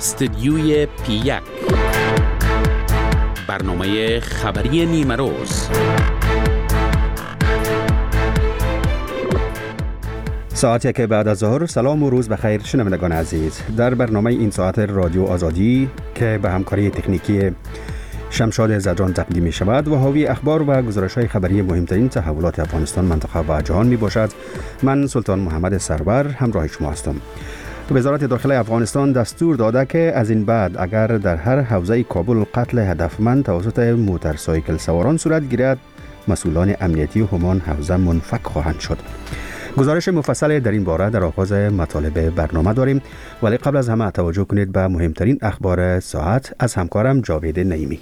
استدیوی پی1 برنامه خبری نیمه روز. ساعتی که بعد از ظهر. سلام و روز بخیر شنوندگان عزیز. در برنامه این ساعت رادیو آزادی که به همکاری تکنیکی شمشاد زدران تقدیم می شود و حاوی اخبار و گزارش‌های خبری مهمترین تحولات افغانستان، منطقه و جهان می باشد. من سلطان محمد سرور همراه شما هستم. وزارت داخلی افغانستان دستور داده که از این بعد اگر در هر حوزه کابل قتل هدفمند توسط موتورسایکل سواران صورت گیرد، مسئولان امنیتی همان حوزه منفک خواهند شد. گزارش مفصل در این باره در آغاز مطالب برنامه داریم، ولی قبل از همه توجه کنید به مهمترین اخبار ساعت از همکارم جاوید نعیمی.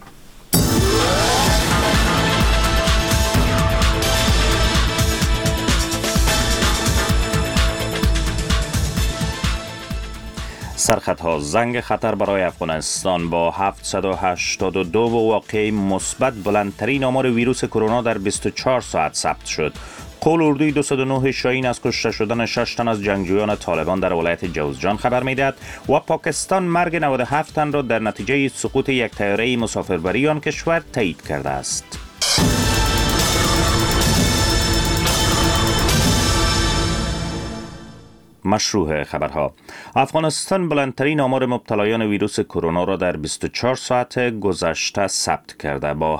سرخطها زنگ خطر برای افغانستان با 782 واقعه مثبت بلندترین آمار ویروس کرونا در 24 ساعت ثبت شد. قول اردوی 209 شاهین از کشته شدن 6 تن از جنگجویان طالبان در ولایت جوزجان خبر می‌دهد و پاکستان مرگ 97 تن را در نتیجه سقوط یک طیاره مسافربری آن کشور تایید کرده است. مشروع خبرها. افغانستان بلندترین آمار مبتلایان ویروس کرونا را در 24 ساعت گذشته ثبت کرده با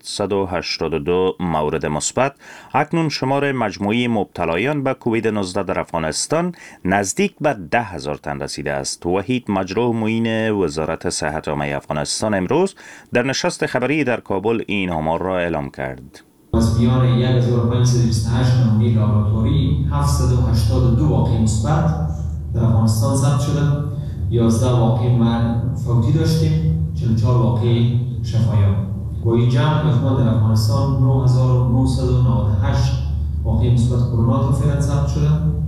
782 مورد مثبت. اکنون شمار مجموعی مبتلایان به کووید 19 در افغانستان نزدیک به 10,000 تن رسیده است. وحید مجروح معین وزارت صحت عامه افغانستان امروز در نشست خبری در کابل این آمار را اعلام کرد. از میان 1528 نمونه لابراتواری 782 واقعه مثبت در افغانستان ثبت شده، 11 واقعه فوتی داشتیم، 44 واقعه شفایاب. با این جمع مجموع در افغانستان 9998 واقعه مثبت کرونا تا فعلا ثبت شده.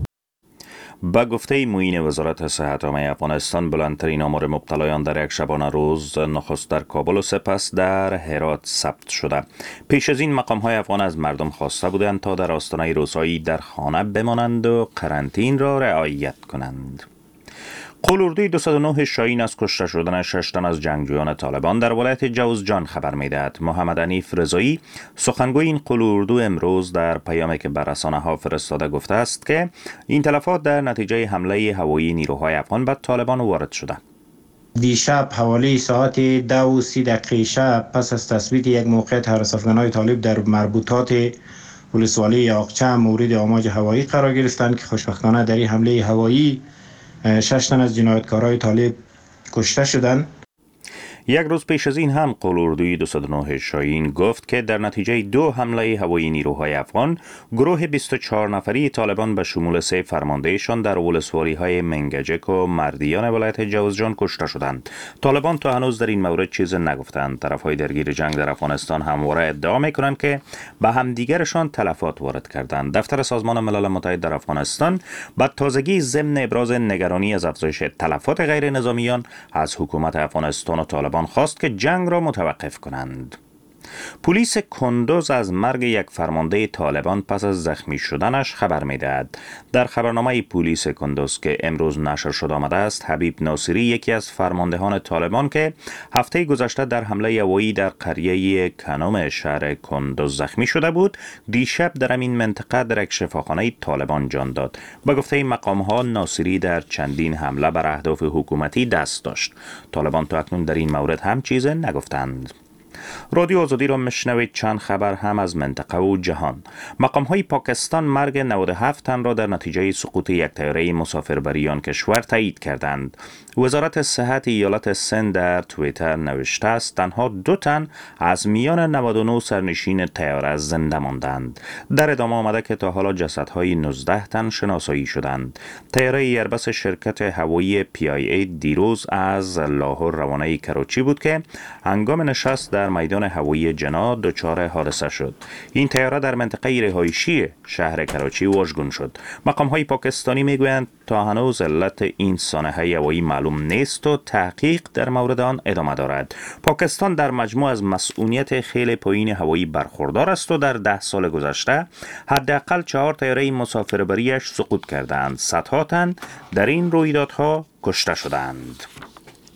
با گفته معین وزارت صحت عامه افغانستان بلندترین آمار مبتلایان در یک شبانه روز نخست در کابل و سپس در هرات ثبت شده. پیش از این مقام‌های افغان از مردم خواسته بودند تا در آستانه رسایی در خانه بمانند و قرنطینه را رعایت کنند. قول اردوی 209 شاهین از کشته شدن 6 تن از جنگجویان طالبان در ولایت جوزجان خبر می‌دهد. محمد حنیف رضایی سخنگوی این قول اردو امروز در پیامی که بر رسانه‌ها فرستاده گفته است که این تلفات در نتیجه حمله هوایی نیروهای افغان به طالبان وارد شده. دیشب حوالی ساعت 2:30 شب پس از تثبیت یک موقعیت حراس افغان‌های طالب در مربوطات ولسوالی یاقچه مورد آماج هوایی قرار گرفتند که خوشبختانه در این حمله هوایی 6 تن از جنایتکارای طالب کشته شدند. یک روز پیش از این هم قول اردوی 209 شاهین گفت که در نتیجه 2 حمله هوایی نیروهای افغان گروه 24 نفری طالبان به شمول 3 فرماندهشان در ولسوالی‌های منگجک و مردیان ولایت جوزجان کشته شدند. طالبان تا هنوز در این مورد چیز نگفتند. طرفهای درگیر جنگ در افغانستان همواره ادعا می‌کنند که به همدیگرشان تلفات وارد کردند. دفتر سازمان ملل متحد در افغانستان با تازگی ضمن ابراز نگرانی از افزایش تلفات غیر نظامیان از حکومت افغانستان و طالبان خواست که جنگ را متوقف کنند. پلیس کندوز از مرگ یک فرمانده طالبان پس از زخمی شدنش خبر می‌دهد. در خبرنامه پلیس کندوز که امروز نشر شد آمده است، حبیب ناصری یکی از فرماندهان طالبان که هفته گذشته در حمله هوایی در قریه کنوم شهر کندوز زخمی شده بود، دیشب در این منطقه در یک شفاخانه طالبان جان داد. به گفته مقام‌ها ناصری در چندین حمله بر اهداف حکومتی دست داشت. طالبان تا اکنون در این مورد هم چیز نگفتند. رادیو آزادی را میشنوید. چند خبر هم از منطقه و جهان. مقام‌های پاکستان مرگ 97 تن را در نتیجه سقوط یک طیاره مسافربری آن کشور تایید کردند. وزارت صحت ایالت سند در توییتر نوشته است تنها 2 تن از میان 99 سرنشین طیاره زنده ماندند. در ادامه آمده که تا حالا جسدهای 19 تن شناسایی شدند. طیاره ایربس شرکت هوایی PIA دیروز از لاهور روانه کراچی بود که هنگام نشست در میدان هوایی جنا دچار حادثه شد. این طیاره در منطقه رهایشی شهر کراچی واژگون شد. مقام‌های پاکستانی میگویند تا هنوز علت این سانحه هوایی معلوم نیست و تحقیق در مورد آن ادامه دارد. پاکستان در مجموع از مسئولیت خیلی پایین هوایی برخوردار است و در 10 سال گذشته حداقل 4 طیاره مسافربریش سقوط کردند. صدها تن در این رویدادها کشته شدند.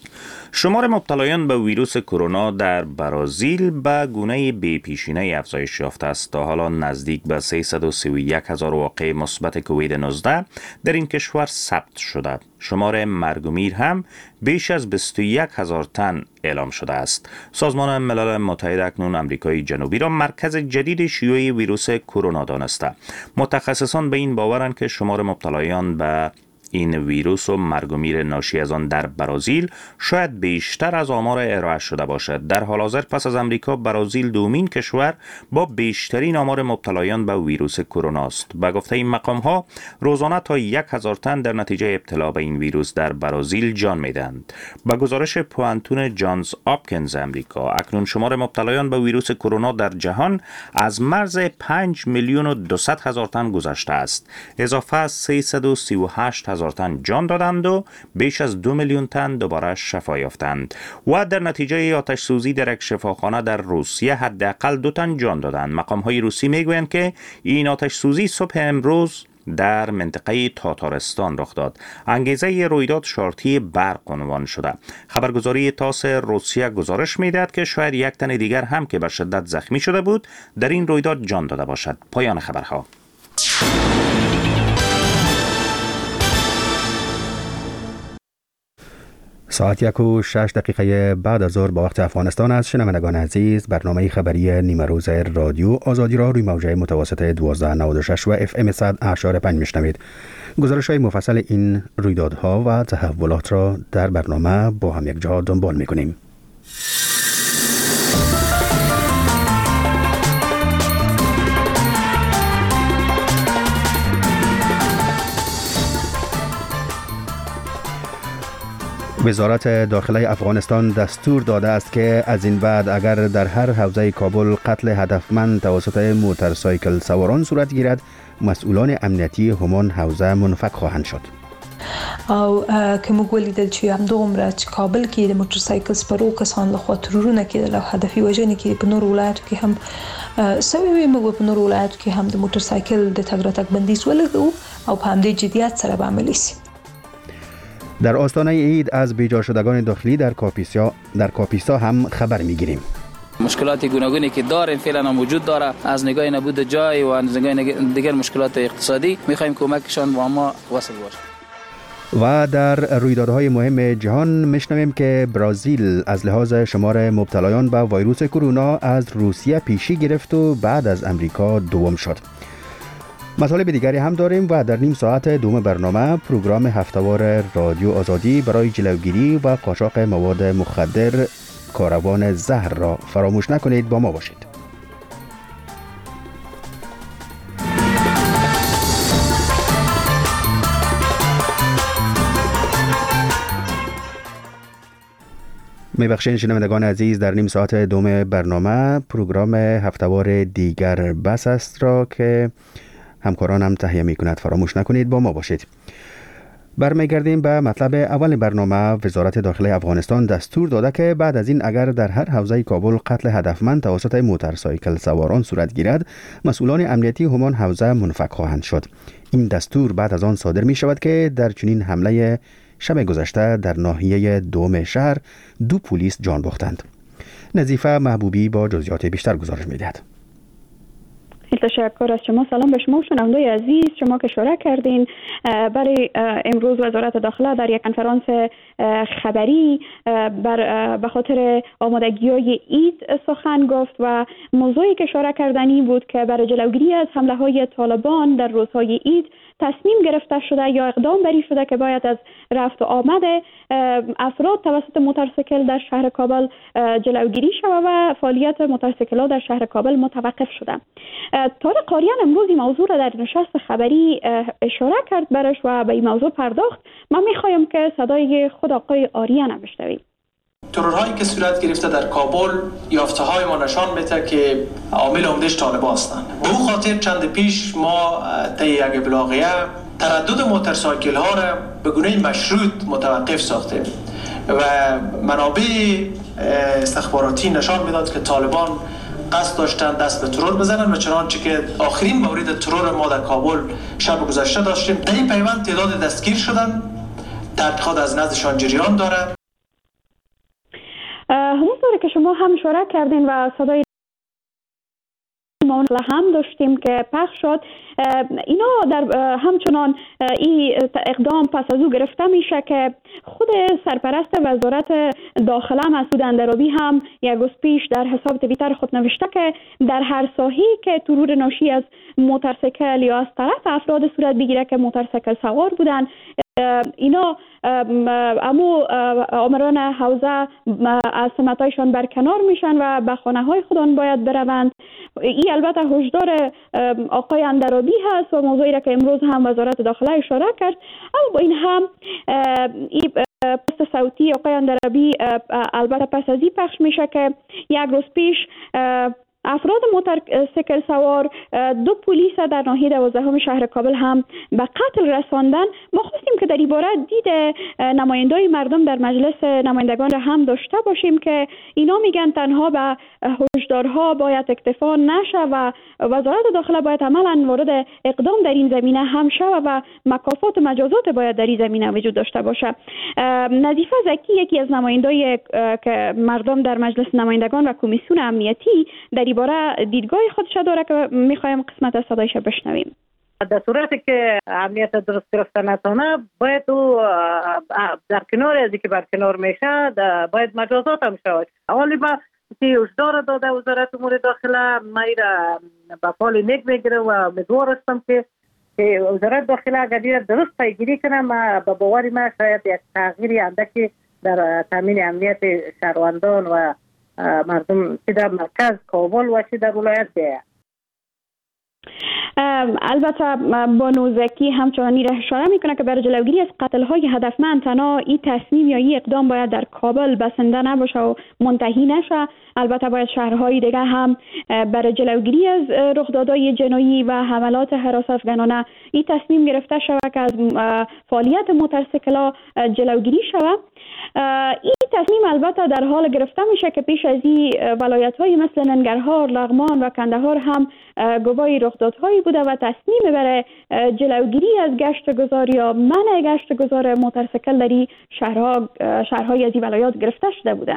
شمار مبتلایان به ویروس کرونا در برزیل به گونه بی‌پیشینه‌ای افزایش یافته است. تا حالا نزدیک به 331,000 واقعه مثبت کووید 19 در این کشور ثبت شده. شمار مرگ و میر هم بیش از 21,000 تن اعلام شده است. سازمان ملل متحد اکنون آمریکای جنوبی را مرکز جدید شیوع ویروس کرونا دانسته. متخصصان به این باورند که شمار مبتلایان به این ویروس و مرگ و میر ناشی از آن در برزیل شاید بیشتر از آمار ارائه شده باشد. در حال حاضر پس از آمریکا، برزیل دومین کشور با بیشترین آمار مبتلایان به ویروس کرونا است. به گفته این مقام ها، روزانه تا 1,000 تن در نتیجه ابتلا به این ویروس در برزیل جان می‌دهند. با گزارش پوانتون جانز آپکینز آمریکا، اکنون شمار مبتلایان به ویروس کرونا در جهان از مرز 5,200,000 تن گذشته است. اضافه از 338,000 تن جان دادند و بیش از 2 میلیون تن دوباره شفا یافتند و در نتیجه آتش سوزی در یک شفاخانه در روسیه حداقل 2 تن جان دادند. مقام های روسی میگویند که این آتش سوزی صبح امروز در منطقه تاتارستان رخ داد. انگیزه رویداد شارتی برق عنوان شده. خبرگزاری تاس روسیه گزارش میدهد که شاید یک تن دیگر هم که به شدت زخمی شده بود در این رویداد جان داده باشد. پایان خبرها. ساعت 1:06 بعد از ظهر با وقت افغانستان است. شنوندگان عزیز، برنامه خبری نیمه روز رادیو آزادی را روی موجه متوسط 1296 و FM 100.5 میشنوید. گزارش های مفصل این رویدادها و تحولات را در برنامه با هم یک جا دنبال میکنیم. وزارت داخله افغانستان دستور داده است که از این بعد اگر در هر حوزه کابل قتل هدفمند توسط موتورسایکل سواران صورت گیرد، مسئولان امنیتی همان حوزه منفک خواهند شد. او که موږ ولیدل چې همدومره چې کابل کې د موټرسایکل سپرو کسان له خوا ترورونه کېدل او هدفي وژنې کې په نورو ولایتو کې هم سوي وي. موږ په نورو ولایتو کې هم د موټرسایکل د تګ راتګ بندیز ولګو او په همدې جدیت سره به عملي شي. در آستانه عید از بیجا شدگان داخلی در کاپیسا هم خبر میگیریم. مشکلات گوناگونی که داریم فعلا موجود داره، از نگاه نبود جای و از نگاه دیگر مشکلات اقتصادی، میخوایم کمکشان با ما وصل باشه. و در رویدادهای مهم جهان میشنویم که برزیل از لحاظ شمار مبتلایان به ویروس کرونا از روسیه پیشی گرفت و بعد از امریکا دوم شد. مطالب دیگری هم داریم و در نیم ساعت دوم برنامه پروگرام هفته‌وار رادیو آزادی برای جلوگیری و قاچاق مواد مخدر کاروان زهر را فراموش نکنید. با ما باشید. میبخشید شنوندگان عزیز، در نیم ساعت دوم برنامه پروگرام هفته‌وار دیگر بس است را که همکاران هم تهیه می کند فراموش نکنید. با ما باشید. برمیگردیم به مطلب اول برنامه. وزارت داخله افغانستان دستور داده که بعد از این اگر در هر حوزه کابل قتل هدفمند توسط موتورسایکل سواران صورت گیرد، مسئولان امنیتی همان حوزه منفک خواهند شد. این دستور بعد از آن صادر می شود که در چنین حمله شب گذشته در ناحیه دوم شهر 2 پلیس جان باختند. نظیفه محبوبی با جزئیات بیشتر گزارش می دهد. تشکر از شما. سلام به شما شنوندگان عزیز، شما که شرکت کردین. برای امروز وزارت داخله در یک کنفرانس خبری به خاطر آمادگی‌های عید سخن گفت و موضوعی که شرکت کردنی بود که برای جلوگیری از حمله‌های طالبان در روزهای عید تصمیم گرفته شده یا اقدام بری شده که باید از رفت و آمد افراد توسط موتورسیکل در شهر کابل جلوگیری شود و فعالیت موتورسیکل‌ها در شهر کابل متوقف شده. طارق قاریان امروز این موضوع را در نشست خبری اشاره کرد برش و به این موضوع پرداخت. من میخوایم که صدای خود آقای آریان هم بشنویم. ترورهایی که صورت گرفته در کابل، یافته‌های ما نشان میده که عامل عمده‌اش طالبان هستند. به اون خاطر چند پیش ما طی یک ابلاغیه تردد موتورسایکل‌ها را به گونه مشروط متوقف ساختیم و منابع استخباراتی نشان میداد که طالبان قصد داشتن دست به ترور بزنن و چنانچه که آخرین مورد ترور ما در کابل شب گذشته داشتیم. در این پیوند تعداد دستگیر شدن، تحقیقات از نزدشان جریان دارد. همونطور که شما هم اشاره کردین و صدای ما هم داشتیم که پخش شد، اینا در همچنان این اقدام پس از او گرفته میشه که خود سرپرست وزارت داخله مسعود اندرابی هم یک روز پیش در حساب توییتر خود نوشته که در هر ساحه‌ای که ترور ناشی از موتورسیکل یا از طرف افراد صورت بگیره که موتورسیکل سوار بودن، اینا امو آمران حوزه از سمتایشان برکنار میشن و به خانه های خودان باید بروند. این البته هشدار آقای اندرابی هست و موضوعی را که امروز هم وزارت داخله اشاره کرد، اما با این هم این پست صوتی آقای اندرابی البته پس از این پخش میشه که یک روز پیش افراد موتورسیکل سوار 2 پلیس در ناحیه 12 شهر کابل هم به قتل رساندن. ما خواستیم که در این باره دید نمایندای مردم در مجلس نمایندگان را هم داشته باشیم که اینا میگن تنها به هشدارها باید اکتفا نشه و وزارت داخله باید عملاً وارد اقدام در این زمینه هم شود و مکافات و مجازات باید در این زمینه وجود داشته باشه. نظیفه زکی یکی از نمایندای که مردم در مجلس نمایندگان و کمیسیون امنیتی در این باره دیدگاه خودش داره که میخوایم قسمت از صدایش بشنویم. در صورتی که امنیت درست گرفته نتونه باید او در کنار از که برکنار میشه باید مجازات هم شود. اولی با که هشدار داده وزارت امور داخله ما را به فال نیک میگیره و امیدوار هستم که وزارت داخله اگر درست پیگیری کنه ما به باور ما شاید یک تغییری اندکی در تامین امنیت شهروندان و مردم چه در مرکز کابل و چه در ولایت بیاید. البته بانو زکی همچنان را اشاره میکنه که برای جلوگیری از قتل‌های هدفمند تنها این تصمیم یا این اقدام باید در کابل بسنده نباشه و منتهی نشه. البته باید شهرهای دیگه هم برای جلوگیری از رخدادهای جنایی و حملات هراس افغانانه این تصمیم گرفته شود که از فعالیت موتورسیکل‌ها جلوگیری شود. این تصمیم البته در حال گرفته میشه که پیش از این ولایت‌های مثل ننگرهار، لغمان و کندهار هم گواهی رخدادهایی بوده و تصمیم برای جلوگیری از گشت گذار یا منع گشت گذار موتورسیکل در این شهرهای از این ولایات گرفته شده بوده.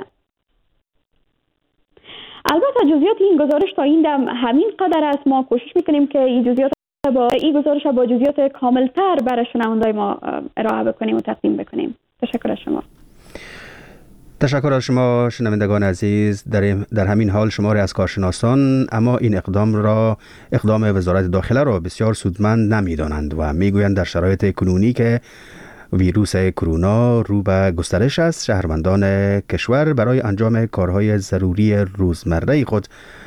البته جزئیات این گزارش تا این دم همین قدر است. ما کوشش میکنیم که این جزئیات با این گزارش با جزئیات کاملتر برای شنوندگان ما ارائه بکنیم و تقدیم بکنیم. تشکر از شما. تشکر از شما شنوندگان عزیز. در همین حال شماری از کارشناسان اما این اقدام وزارت داخله را بسیار سودمند نمی‌دانند و میگویند در شرایط کنونی که ویروس کرونا رو به گسترش است، شهروندان کشور برای انجام کارهای ضروری روزمره خود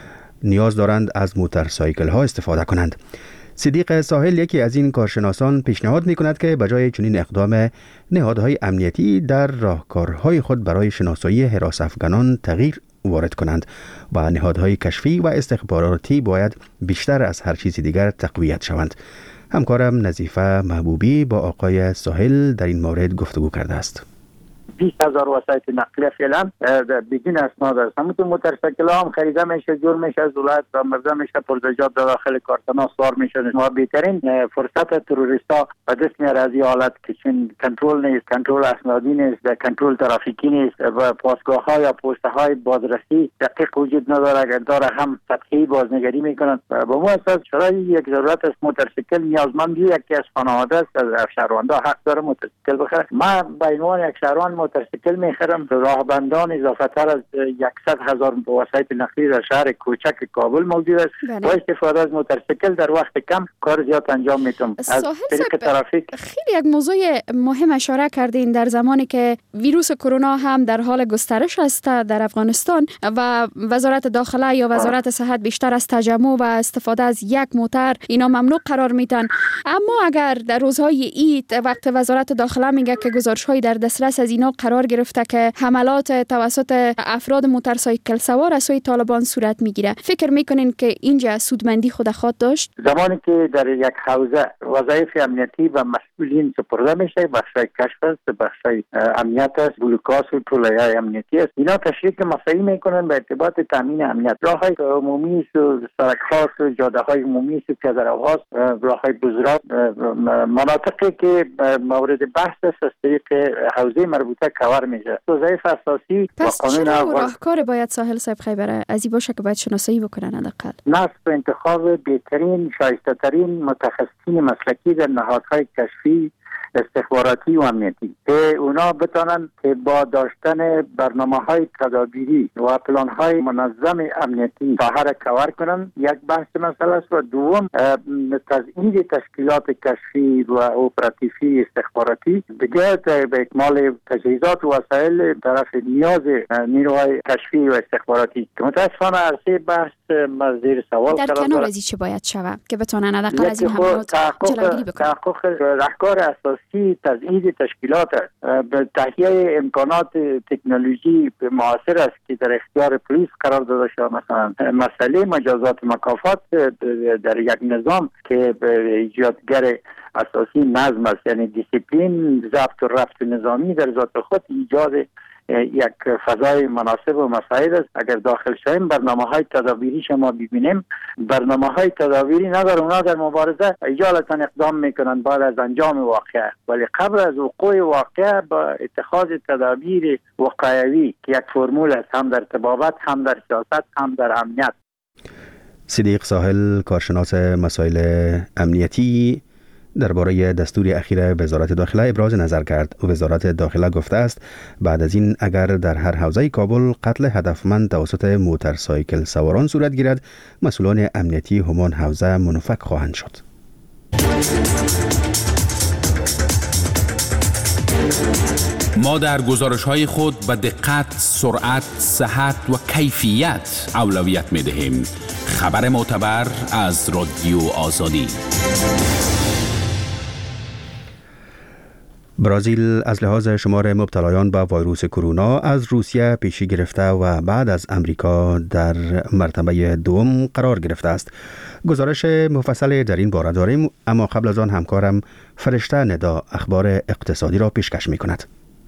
نیاز دارند از موتورسایکل ها استفاده کنند. صدیق ساحل یکی از این کارشناسان پیشنهاد می کند که بجای چنین اقدام نهادهای امنیتی در راهکارهای خود برای شناسایی هراس افغانان تغییر وارد کنند و نهادهای کشفی و استخباراتی باید بیشتر از هر چیز دیگر تقویت شوند. همکارم نظیفه محبوبی با آقای ساحل در این مورد گفتگو کرده است. 20,000 وسایل نقلیه فعلا بدون اسناد است. همونطور موتورسیکل هم خریده میشه، جور میشه، از ولایت آورده میشه، پرزجات داخل کارتنا سوار میشه. ما بهترین فرصت تروریستا به دست میاره از این حالت که چون کنترل نیست، کنترل اسنادی نیست، کنترل ترافیکی نیست و پاسگاه ها یا پست های بازرسی دقیق وجود نداره. اگر داره هم سطحی بازنگری میکنن. با مو اساس شرای یک ضرورت است موتورسیکل نیازمند یکی از خانواده است. از شهروندا حق داره موتورسیکل بخره. ما به عنوان یک شهروند موتورسیکل میخرم. راهبندان اضافه تر از 100,000 وسایل نقلیه در شهر کوچک کابل موجود است. با استفاده از موتورسیکل در وقت کم کار زیاد انجام میتونم. از طریق ترافیک خیلی یک موضوع مهم اشاره کردین در زمانی که ویروس کرونا هم در حال گسترش است در افغانستان و وزارت داخله یا وزارت صحت بیشتر از تجمع و استفاده از یک موتر اینا ممنوع قرار میدن. اما اگر در روزهای عید وقت وزارت داخله میگه که گزارش‌های در دسترس از اینا قرار گرفته که حملات توسط افراد موتورسایکل سوار از سوی طالبان صورت میگیره، فکر میکنین که اینجا سودمندی خود خواهد داشت؟ زمانی که در یک حوزه وظایف امنیتی و مسئولین سپرده میشه، بخشای کشف است، بخشای امنیت است، بلوکاس و طولای امنیتی است، اینا تشریک مسئله میکنن به ارتباط تامین امنیت. راههای عمومی و سرک‌ها و جاده‌های عمومی و پیاده‌روها، راههای بزرگ، مناطقی که مورد بحث است از طریق حوزه مربوطه فرصت کور میشه. وظایف اساسی و پس قانون چرا راهکار باید ساحل صاحب خیبر از این باشه که باید شناسایی بکنن حداقل؟ نصب انتخاب بهترین شایسته ترین متخصصین مسلکی در نهادهای کشفی استخباراتی و امنیتی که اونا بتانن که با داشتن برنامه‌های تدابیری و پلان‌های منظم امنیتی ساحه را کور کنن، یک بحث مسئله است. و دوم تزیین تشکیلات کشفی و اپراتیوی استخباراتی دیگه به اکمال تجهیزات و وسایل طرف نیاز نیروهای کشفی و استخباراتی که متاسفانه عرصه بحث زیر سوال در کنار از این چه باید شود که بتونن حداقل از این حملات جلوگیری بکنن؟ تحقق راهکار اساسی تزیین تشکیلات به تهیه امکانات تکنولوژی معاصر است که در اختیار پلیس قرار داده شده. مثلا مسئله مجازات مکافات در یک نظام که ایجادگر اساسی نظم است، یعنی دیسیپلین، ضبط و ربط نظامی در ذات خود ایجاد یک فضای مناسب و مساعد است. اگر داخل شویم برنامه‌های تدابیری شما ببینیم، برنامه‌های تدابیری نداره، اونا در مبارزه اجالتا اقدام میکنن بعد از انجام واقعه، ولی قبل از وقوع واقعه با اتخاذ تدابیر وقایوی که یک فرمول است، هم در طبابت، هم در سیاست، هم در امنیت. صدیق ساحل، کارشناس مسائل امنیتی، درباره دستور اخیر وزارت داخله ابراز نظر کرد. وزارت داخله گفته است بعد از این اگر در هر حوزه کابل قتل هدفمند توسط موتورسایکل سواران صورت گیرد، مسئولان امنیتی همان حوزه منفک خواهند شد. ما در گزارش‌های خود به دقت، سرعت، صحت و کیفیت اولویت می‌دهیم. خبر معتبر از رادیو آزادی. برزیل از لحاظ شمار مبتلایان به ویروس کرونا از روسیه پیشی گرفته و بعد از امریکا در مرتبه دوم قرار گرفته است. گزارش مفصل در این باره داریم، اما قبل از آن همکارم فرشته ندا اخبار اقتصادی را پیشکش می کند.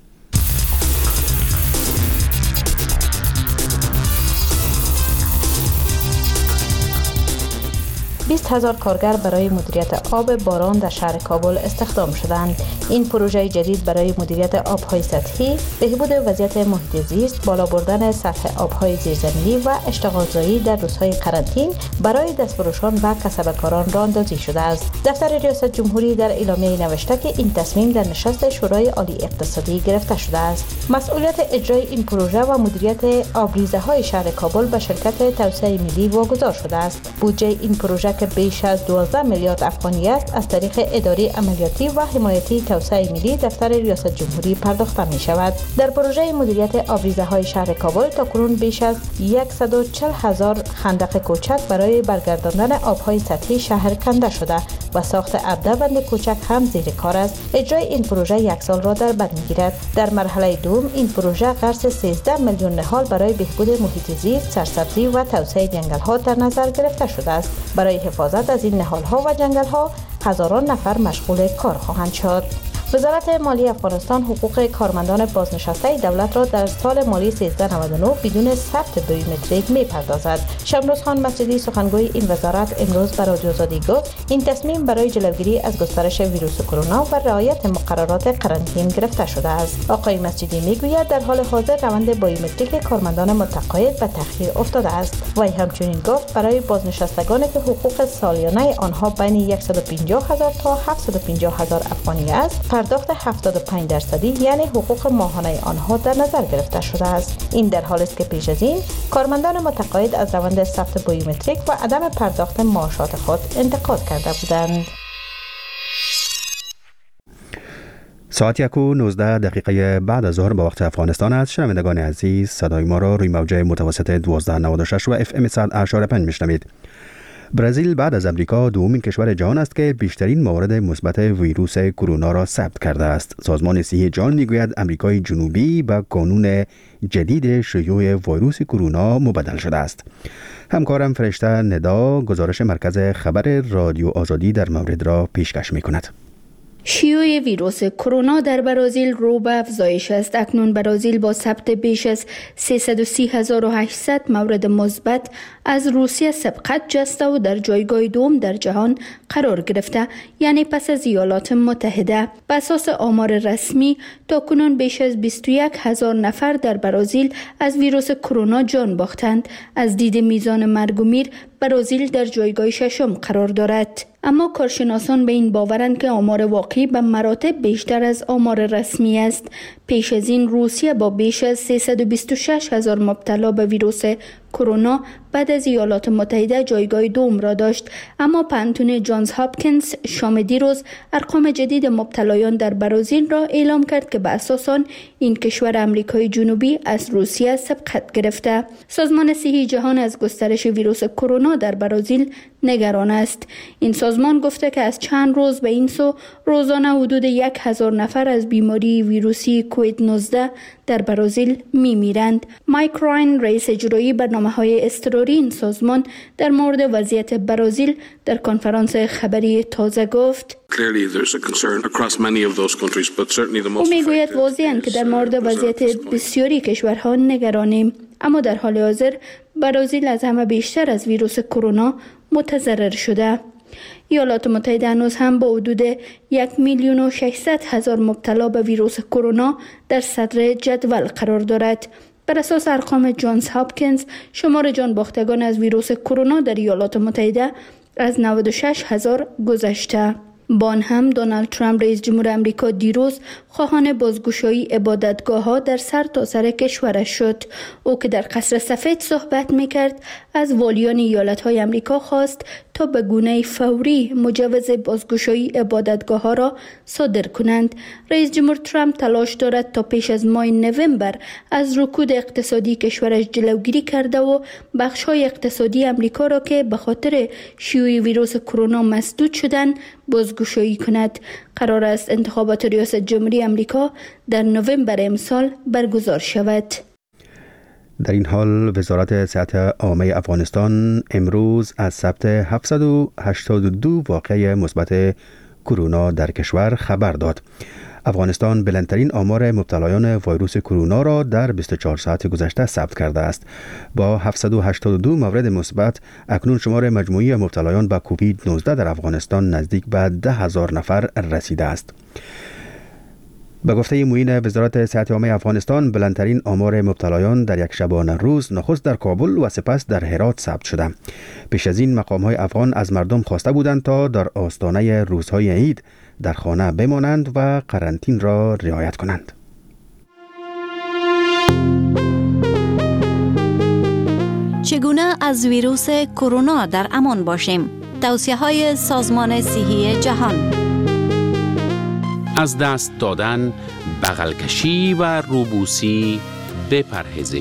20,000 کارگر برای مدیریت آب باران در شهر کابل استخدام شدند. این پروژه جدید برای مدیریت آب‌های سطحی، بهبود وضعیت محیط زیست، بالا بردن سطح آب‌های زیرزمینی و اشتغالزایی در روزهای قرنطین برای دستفروشان و کسبکاران راه اندازی شده است. دفتر ریاست جمهوری در اعلامیه نوشته که این تصمیم در نشست شورای عالی اقتصادی گرفته شده است. مسئولیت اجرای این پروژه و مدیریت آبریزه‌های شهر کابل به شرکت توسعه ملی واگذار شده است. بودجه این پروژه که بیش از 12 میلیارد افغانی است، از طریق اداره عملیاتی و حمایتی توسعه ملی دفتر ریاست جمهوری پرداخته می شود. در پروژه مدیریت آبریزه‌های شهر کابل تاکنون بیش از 140,000 خندق کوچک برای برگرداندن آب‌های سطحی شهر کنده شده و ساخت 17 بند کوچک هم زیر کار است. اجرای این پروژه یک سال را در بر می‌گیرد. در مرحله دوم این پروژه قرض 13 میلیون نهال برای بهبود محیط زیست، سرسبزی و توسعه جنگل‌ها در نظر گرفته شده است. برای حفاظت از این نهال‌ها و جنگل‌ها هزاران نفر مشغول کار خواهند شد. وزارت مالی افغانستان حقوق کارمندان بازنشسته دولت را در سال مالی 1399 بدون ثبت بیومتریک می‌پردازد. شمروز خان مسجدی سخنگوی این وزارت امروز به رادیو آزادی گفت این تصمیم برای جلوگیری از گسترش ویروس کرونا و رعایت مقررات قرنطین گرفته شده است. آقای مسجدی میگوید در حال حاضر روند بیومتریک کارمندان متقاعد به تأخیر افتاده است. وی همچنین گفت برای بازنشستگانی که حقوق سالیانه آنها بین 150,000 تا 750,000 افغانی است، پرداخت 75% یعنی حقوق ماهانه آنها در نظر گرفته شده است. این در حالی است که پیش از این کارمندان متقاعد از روند ثبت بیومتریک و عدم پرداخت معاشات خود انتقاد کرده بودند. ساعت 1:19 بعد از ظهر به وقت افغانستان است. شنوندگان عزیز، صدای ما را روی موج متوسط 1296 و FM 100.5 میشنوید. برزیل بعد از امریکا دومین کشور جهان است که بیشترین موارد مثبت ویروس کرونا را ثبت کرده است. سازمان صحی جهان میگوید امریکای جنوبی با قانون جدید شیوع ویروس کرونا مبدل شده است. همکارم فرشته ندا گزارش مرکز خبر رادیو آزادی در مورد را پیشکش می‌کند. شیوع ویروس کرونا در برزیل رو به افزایش است. اکنون برزیل با ثبت بیش از 330,800 مورد مثبت از روسیه سبقت جسته و در جایگاه دوم در جهان قرار گرفته، یعنی پس از ایالات متحده. به اساس آمار رسمی تاکنون بیش از 21,000 نفر در برزیل از ویروس کرونا جان باختند. از دید میزان مرگ و میر برزیل در جایگاه ششم قرار دارد. اما کارشناسان به این باورند که آمار واقعی به مراتب بیشتر از آمار رسمی است. پیش از این روسیه با بیش از 326,000 مبتلا به ویروس کرونا بعد از ایالات متحده جایگاه دوم را داشت، اما پانتون جانز هاپکینز شام دیروز ارقام جدید مبتلایان در برزیل را اعلام کرد که به اساس آن این کشور آمریکای جنوبی از روسیه سبقت گرفته. سازمان صحی جهان از گسترش ویروس کرونا در برزیل نگران است. این سازمان گفته که از چند روز به این سو روزانه حدود 1,000 نفر از بیماری ویروسی کووید 19 در برزیل میمیرند. مایک راین رئیس اجرایی برنامه‌های اضطراری این سازمان در مورد وضعیت برزیل در کنفرانس خبری تازه گفت: او میگوید واضحاً که در مورد وضعیت بسیاری کشورها نگرانیم، اما در حال حاضر برزیل از همه بیشتر از ویروس کرونا متضرر شده. ایالات متحده هنوز هم با حدود 1,600,000 مبتلا به ویروس کرونا در صدر جدول قرار دارد. بر اساس ارقام جانز هاپکینز شمار جان باختگان از ویروس کرونا در ایالات متحده از 96,000 گذشته. با آن هم دونالد ترامپ رئیس جمهور آمریکا دیروز خواهان بازگشایی عبادتگاه‌ها در سرتاسر کشورش شد. او که در قصر سفید صحبت می‌کرد از والیان ایالت‌های آمریکا خواست تا به گونه فوری مجوز بازگشایی عبادتگاه‌ها را صادر کنند. رئیس جمهور ترامپ تلاش دارد تا پیش از ماه نوامبر از رکود اقتصادی کشورش جلوگیری کرده و بخش‌های اقتصادی آمریکا را که به خاطر شیوع ویروس کرونا مسدود شدند بازگشایی کند. قرار است انتخابات ریاست جمهوری آمریکا در نوامبر امسال برگزار شود. در این حال وزارت صحت عامه افغانستان امروز از ثبت 782 واقعه مثبت کرونا در کشور خبر داد. افغانستان بلندترین آمار مبتلایان ویروس کرونا را در 24 ساعت گذشته ثبت کرده است. با 782 مورد مثبت اکنون شمار مجموعی مبتلایان به کووید 19 در افغانستان نزدیک به 10,000 نفر رسیده است. به گفته معین وزارت صحت عامه افغانستان بلندترین آمار مبتلایان در یک شبانه روز نخست در کابل و سپس در هرات ثبت شده. پیش از این مقام‌های افغان از مردم خواسته بودند تا در آستانه روزهای عید در خانه بمانند و قرنطینه را رعایت کنند. چگونه از ویروس کرونا در امان باشیم؟ توصیه‌های سازمان صحی جهان. از دست دادن، بغل کشی و روبوسی بپرهیزید.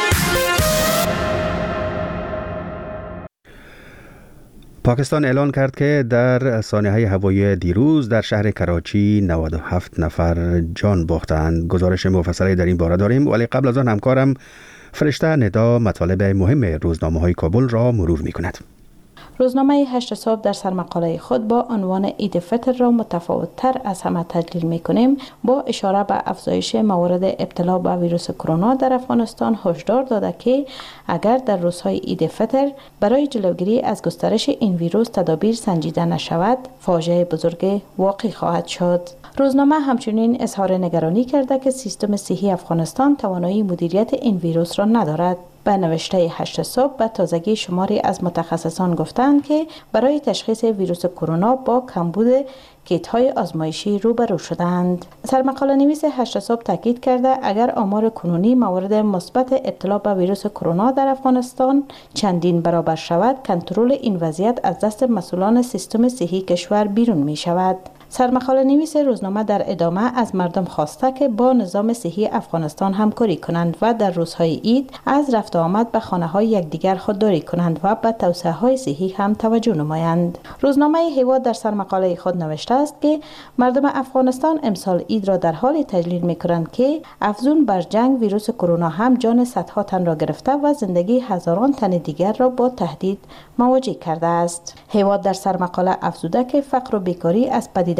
پاکستان اعلان کرد که در سانحه هوایی دیروز در شهر کراچی 97 نفر جان باختند. گزارش مفصلی در این باره داریم، ولی قبل از آن همکارم فرشته ندا مطالب مهم روزنامه‌های کابل را مرور می‌کند. روزنامه 8 صبح در سرمقاله خود با عنوان عید فطر را متفاوت‌تر از همه تدلیل می‌کنیم، با اشاره به افزایش موارد ابتلا به ویروس کرونا در افغانستان هشدار داده که اگر در روزهای عید فطر برای جلوگیری از گسترش این ویروس تدابیر سنجیده نشود، فاجعه بزرگ واقع خواهد شد. روزنامه همچنین اظهار نگرانی کرده که سیستم صحی افغانستان توانایی مدیریت این ویروس را ندارد. به نوشته 8 صبح به تازگی شماری از متخصصان گفتند که برای تشخیص ویروس کرونا با کمبود کیت‌های آزمایشی روبرو شدند. سرمقاله نویس 8 صبح تاکید کرده اگر آمار کنونی موارد مثبت ابتلا به ویروس کرونا در افغانستان چندین برابر شود، کنترل این وضعیت از دست مسئولان سیستم صحی کشور بیرون می شود. سرمقاله نویس روزنامه در ادامه از مردم خواسته که با نظام صحی افغانستان همکاری کنند و در روزهای عید از رفت و آمد به خانه‌های یکدیگر خودداری کنند و به توسعه‌های صحی هم توجه نمایند. روزنامه هیواد در سرمقاله خود نوشته است که مردم افغانستان امسال عید را در حالی تجلیل می‌کنند که افزون بر جنگ ویروس کرونا هم جان صدها تن را گرفته و زندگی هزاران تن دیگر را با تهدید مواجه کرده است. هیواد در سرمقاله افزوده که فقر و بیکاری از پدیده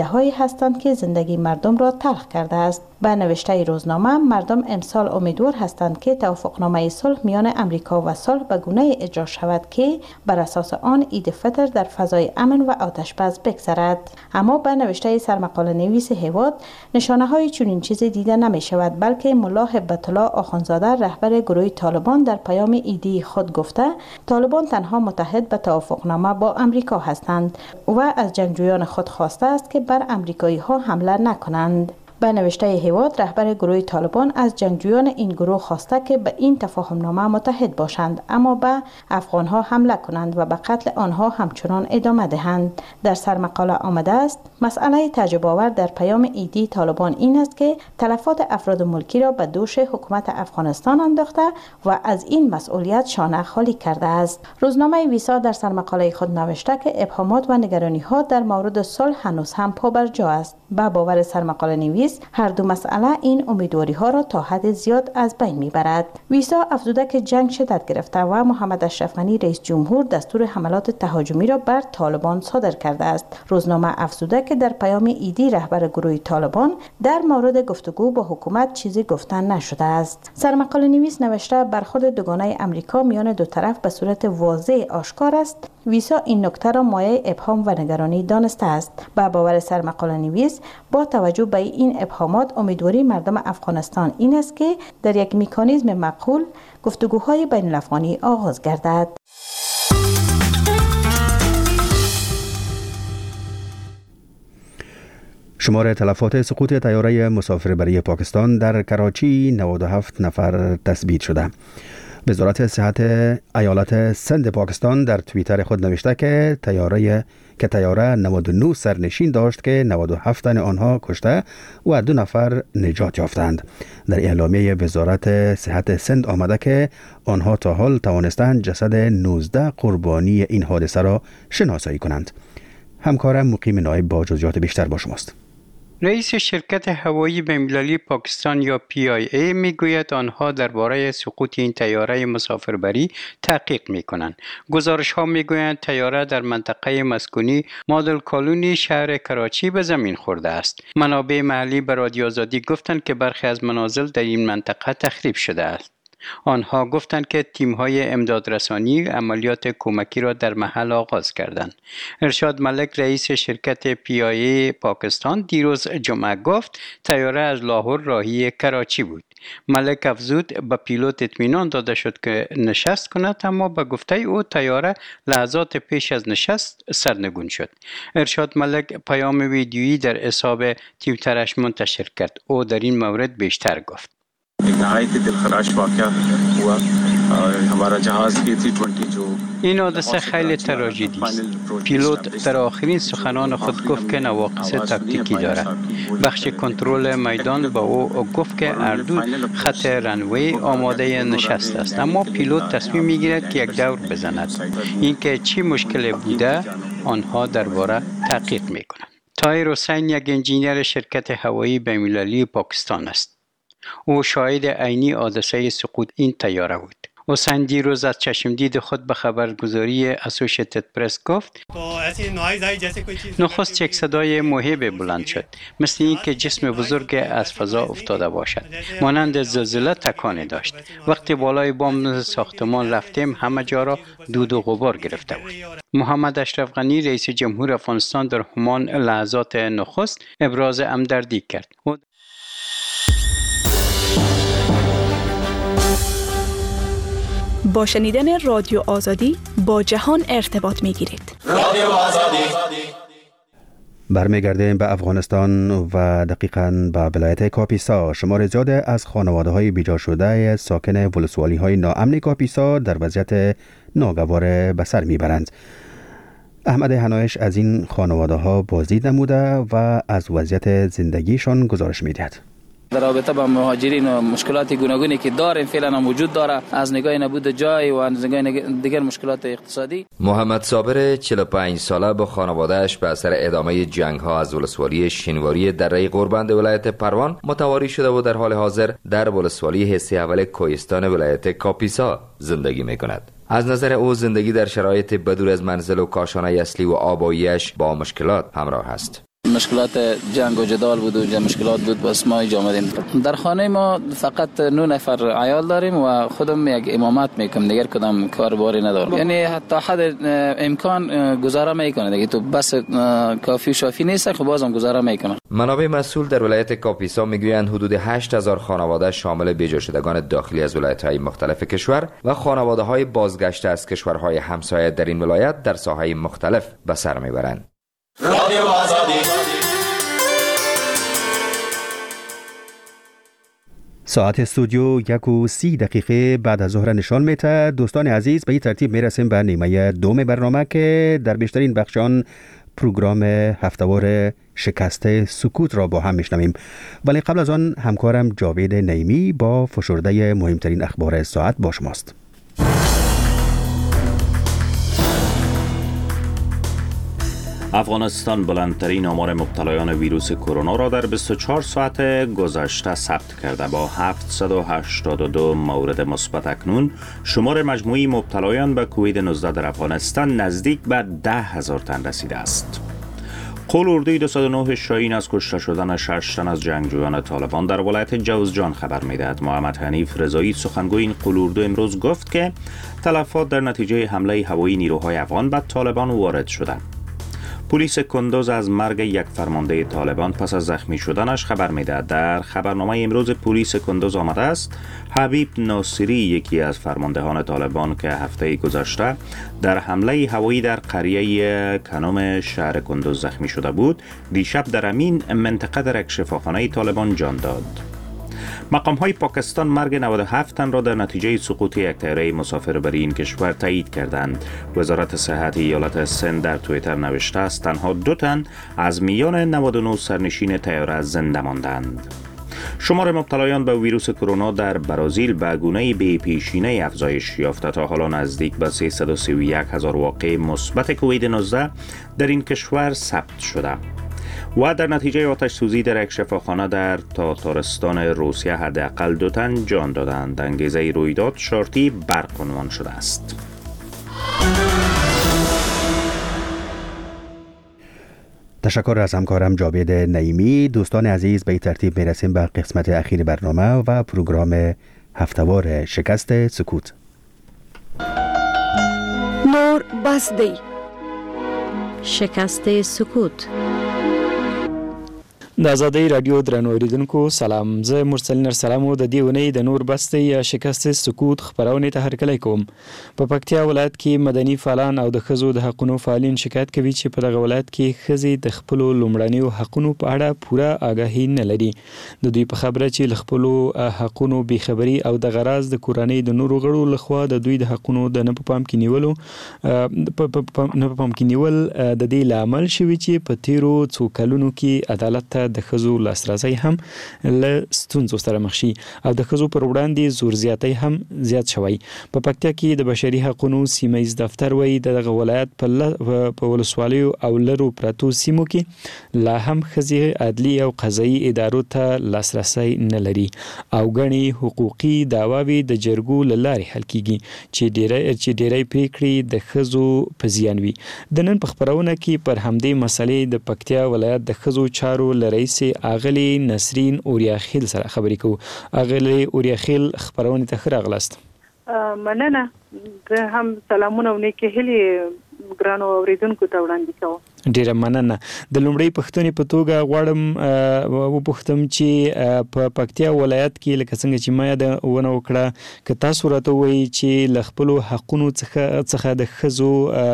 هایی هستند که زندگی مردم را تلخ کرده است. به نوشته روزنامه، مردم امسال امیدوار هستند که توافقنامه صلح میان امریکا و صلح به گونه اجرا شود که بر اساس آن عید فطر در فضای امن و آتشبس بگذرد. اما به نوشته سرمقاله نویس هیواد، نشانه های چنین چیزی دیده نمی شود، بلکه ملا هبت الله آخوندزاده رهبر گروه طالبان در پیام ایدی خود گفته طالبان تنها متحد به توافقنامه با امریکا هستند و از جنگجویان خود خواسته است که بر امریکایی ها حمله نکنند. به نوشته هیواد، رهبر گروه طالبان از جنگجویان این گروه خواسته که به این تفاهمنامه متحد باشند، اما به افغانها حمله کنند و به قتل آنها همچنان ادامه دهند. در سرمقاله آمده است مسئله تعجب آور در پیام ایدی طالبان این است که تلفات افراد ملکی را به دوش حکومت افغانستان انداخته و از این مسئولیت شانه خالی کرده است. روزنامه ویسا در سرمقاله خود نوشته که ابهامات و نگرانی ها در مورد صلح هنوز هم پابرجا است. به باور سرمقاله نویس، هر دو مسئله این امیدواری ها را تا حد زیاد از بین میبرد. ویسا افزوده که جنگ شدت گرفته و محمد اشرف غنی رئیس جمهور دستور حملات تهاجمی را بر طالبان صادر کرده است. روزنامه افزوده که در پیام ایدی رهبر گروه طالبان در مورد گفتگو با حکومت چیزی گفتن نشده است. سرمقاله نویس نوشته برخورد دوگانه امریکا میان دو طرف به صورت واضح آشکار است. ویسا این نکته را مایه ابهام و نگرانی دانسته است. به باور سرمقاله نویس، با توجه به این ابهامات امیدواری مردم افغانستان این است که در یک مکانیزم معقول گفتگوهای بین الافغانی آغاز گردد. شمار تلفات سقوط طیاره مسافربری پاکستان در کراچی 97 نفر تثبیت شده. وزارت صحت ایالت سند پاکستان در توییتر خود نوشته که طیاره 99 سرنشین داشت که 97 تن آنها کشته و 2 نفر نجات یافتند. در اعلامیه وزارت صحت سند آمده که آنها تا حال توانستند جسد 19 قربانی این حادثه را شناسایی کنند. همکارم مقیم نایب با جزئیات بیشتر با شماست. رئیس شرکت هوایی بین‌المللی پاکستان یا PIA میگوید آنها درباره سقوط این طیاره مسافربری تحقیق میکنند. گزارش ها میگویند طیاره در منطقه مسکونی مادل کالونی شهر کراچی به زمین خورده است. منابع محلی به رادیو آزادی گفتند که برخی از منازل در این منطقه تخریب شده است. آنها گفتند که تیم‌های امدادرسانی عملیات کمکی را در محل آغاز کردند. ارشاد ملک رئیس شرکت PIA پاکستان دیروز جمعه گفت طیاره از لاهور راهی کراچی بود. ملک افزود به پیلوت اطمینان داده شد که نشست کند، اما به گفته او طیاره لحظات پیش از نشست سرنگون شد. ارشاد ملک پیام ویدیویی در حساب توییترش منتشر کرد. او در این مورد بیشتر گفت. این حادثه خیلی تراژدی است. پیلوت در آخرین سخنان خود گفت که نواقص تاکتیکی دارد. بخش کنترل میدان به او گفت که اردو خط رنوی آماده نشست است، اما پیلوت تصمیم میگیرد که یک دور بزند. اینکه چی مشکلی بوده آنها درباره تحقیق میکنند. طاهر حسین یک انجینیر شرکت هوایی بین‌المللی پاکستان است. او شاهد عینی حادثه سقوط این طیاره بود. حسین دیروز از چشمدید خود به خبرگزاری اسوشیتد پرس گفت نخست یک صدای مهیب بلند شد، مثل این که جسم بزرگ از فضا افتاده باشد، مانند زلزله تکانی داشت. وقتی بالای بام ساختمان رفتیم همه جا را دود و غبار گرفته بود. محمد اشرف غنی رئیس جمهور افغانستان در همان لحظات نخست ابراز همدردی کرد. با شنیدن رادیو آزادی با جهان ارتباط می‌گیرید. رادیو آزادی. برمیگردیم به افغانستان و دقیقاً به ولایت کاپیسا. شمار زیاد از خانواده‌های بیجا شده ساکن ولسوالی‌های ناامن کاپیسا در وضعیت ناگوار به سر میبرند. احمد حنایش از این خانواده‌ها بازدید نموده و از وضعیت زندگیشان گزارش می‌دهد. در رابطه با مهاجرین و مشکلات گوناگونی که داریم فعلا موجود داره، از نگاه نبود جای و از نگاه دیگر مشکلات اقتصادی. محمد صابر 45 ساله با خانواده‌اش به اثر ادامه جنگ‌ها از ولسوالی شینواری دره قربند ولایت پروان متواری شده و در حال حاضر در ولسوالی حصه اول کوهستان ولایت کاپیسا زندگی می‌کند. از نظر او زندگی در شرایط بدور از منزل و کاشانه اصلی و آبایی‌اش با مشکلات همراه است. مشکلات جنگ و جدال بود و مشکلات بود، بس ما اینجا آمدیم. در خانه ما فقط 9 نفر عیال داریم و خودم یک امامت میکنم، دیگر کدام کارباری ندارم. یعنی حتی حد امکان گزاره میکنه دیگه، تو بس کافی و شافی نیست، خب بازم گزاره میکنه. منابع مسئول در ولایت کاپیسا میگویند حدود 8000 خانواده شامل بیجا شدگان داخلی از ولایت‌های مختلف کشور و خانواده‌های بازگشته از کشورهای همسایه در این ولایت در ساحه‌های مختلف به سر میبرند. رادیو آزادی. ساعت استودیو 1:30 بعد از ظهر نشان میده. دوستان عزیز، به این ترتیب میرسیم به نیمه دوم برنامه که در بیشترین بخشان پروگرام هفتهوار شکست سکوت را با هم میشنویم. ولی قبل از آن همکارم جاوید نعیمی با فشرده مهمترین اخبار ساعت با شماست. افغانستان بلندترین آمار مبتلایان ویروس کرونا را در 24 ساعت گذشته ثبت کرده. با 782 مورد مثبت اکنون شمار مجموعی مبتلایان به کووید 19 در افغانستان نزدیک به 10,000 تن رسیده است. قول اردوی 209 شاهین از کشته شدن 6 تن از جنگجویان طالبان در ولایت جوزجان خبر می‌دهد. محمد حنیف رضایی سخنگوی این قول اردو امروز گفت که تلفات در نتیجه حمله هوایی نیروهای افغان به طالبان وارد شده. پلیس کندوز از مرگ یک فرمانده طالبان پس از زخمی شدنش خبر می‌دهد. در خبرنامه امروز پلیس کندوز آمده است حبیب ناصری، یکی از فرماندهان طالبان که هفته گذشته در حمله هوایی در قریه کنوم شهر کندوز زخمی شده بود، دیشب در همین منطقه در یک شفاخانه طالبان جان داد. مقام‌های پاکستان مرگ 97 تن را در نتیجه سقوط یک طیاره مسافربری این کشور تایید کردند. وزارت صحت ایالت سند در توییتر نوشته است تنها 2 تن از میان 99 سرنشین طیاره زنده ماندند. شمار مبتلایان به ویروس کرونا در برزیل به گونه بی پیشینه افزایش یافته. تا حالا نزدیک به 331,000 واقعه مثبت کووید 19 در این کشور ثبت شده و در نتیجه آتش سوزی در یک شفاخانه در تاتارستان روسیه حداقل 2 تن جان دادند. انگیزه رویداد شرطی برقرار شده است. تشکر از همکارم جاوید نعیمی. دوستان عزیز، به این ترتیب میرسیم به قسمت اخیر برنامه و پروگرام هفتهوار شکست سکوت. نور بسدی شکست سکوت. د آزادۍ رادیو درنو اوریدونکو سلام. زه مرسل نرسلامو د دې ونې د نور بستې یا شکست سکوت خبرونه ته هرکلی کوم. په پکتیا ولایت کې مدني فعالان او د ښځو د حقونو فعالین شکایت کوي چې په دغه ولایت کې ښځې د خپلو لومړنیو حقونو په اړه پوره آګاهي نه لري. د دوی په خبره چې له خپلو حقونو بې خبري او د غراض د کورنۍ د نورو غړو لخوا د دوی د حقونو د نه په پام کې نیول د دې لامل شوی چې په تیرو څو کلونو کې عدالت ته د ښځو لاسرسی هم له ستونزو سره مخ شي او د ښځو پر وړاندې زور زیاتی هم زیات شوی. په پکتیا کې د بشري حقونو سیمه ییز دفتر وایي دغه ولایت په ولسوالیو او لرو پرتو سیمو کې لا هم ښځې عدلي او قضایي ادارو ته لاسرسی نه لري او ګڼې حقوقي دعواوې د جرګو له لارې حل کیږي چې ډېری پریکړې د ښځو په زیان وي. د نن په خبرونه کې پر همدې مسلې د پکتیا ولایت د ښځو چارو رئیس اغلی نسرین اوریاخیل سره خبرې کوو. اغلی اوریاخیل خبرونه ته ښه راغلاست. مننه. زه هم سلامونه او نیکې هیلې ګرانو اوریدونکو ته وړاندې کوم. ډیره مننه. د لومړی پښتنې په توګه غواړم وپوښتم چې په پکتیا ولایت کې لکه څنګه چې ما یادونه وکړه که تاسو راته ووایئ چې له خپلو حقونو څخه د ښځو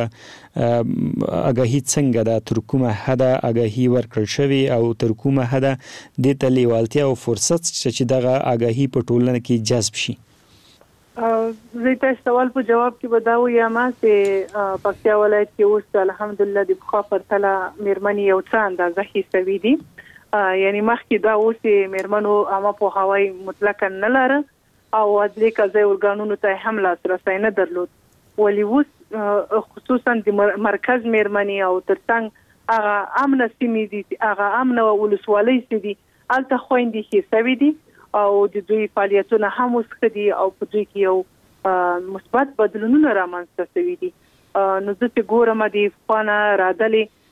آګاهي څنګه ده، تر کومه حده آګاهي ورکړل شوې او تر کومه حده دې ته لیوالتیا او فرصت چې دغه آګاهي په ټولنه کې جذب شي؟ زه تاسو سوال په جواب کې به دا وایم چې پکتیا ولایت کې اوس الحمدلله د بخوا پرتله میرمنې یو څه اندازه حسابي دي. یعنی مخکې دا اوس میرمنو عامه پوهاوی مطلقاً نه لره او عدلي قضایي ارګانونو ته هم لاسرسی نه درلود. ولې اوس خصوصا د مرکز میرمنې او ترڅنګ هغه امنه سیمې دي، هغه امنه ولسوالۍ دي، هلته خویندې حسابي دي او د دوی فعالیتونه هم وسخدي او په دوی کې یو مثبت بدلونونه رامنځته شوي دي. نو زه چې ګورم د افغان رادلې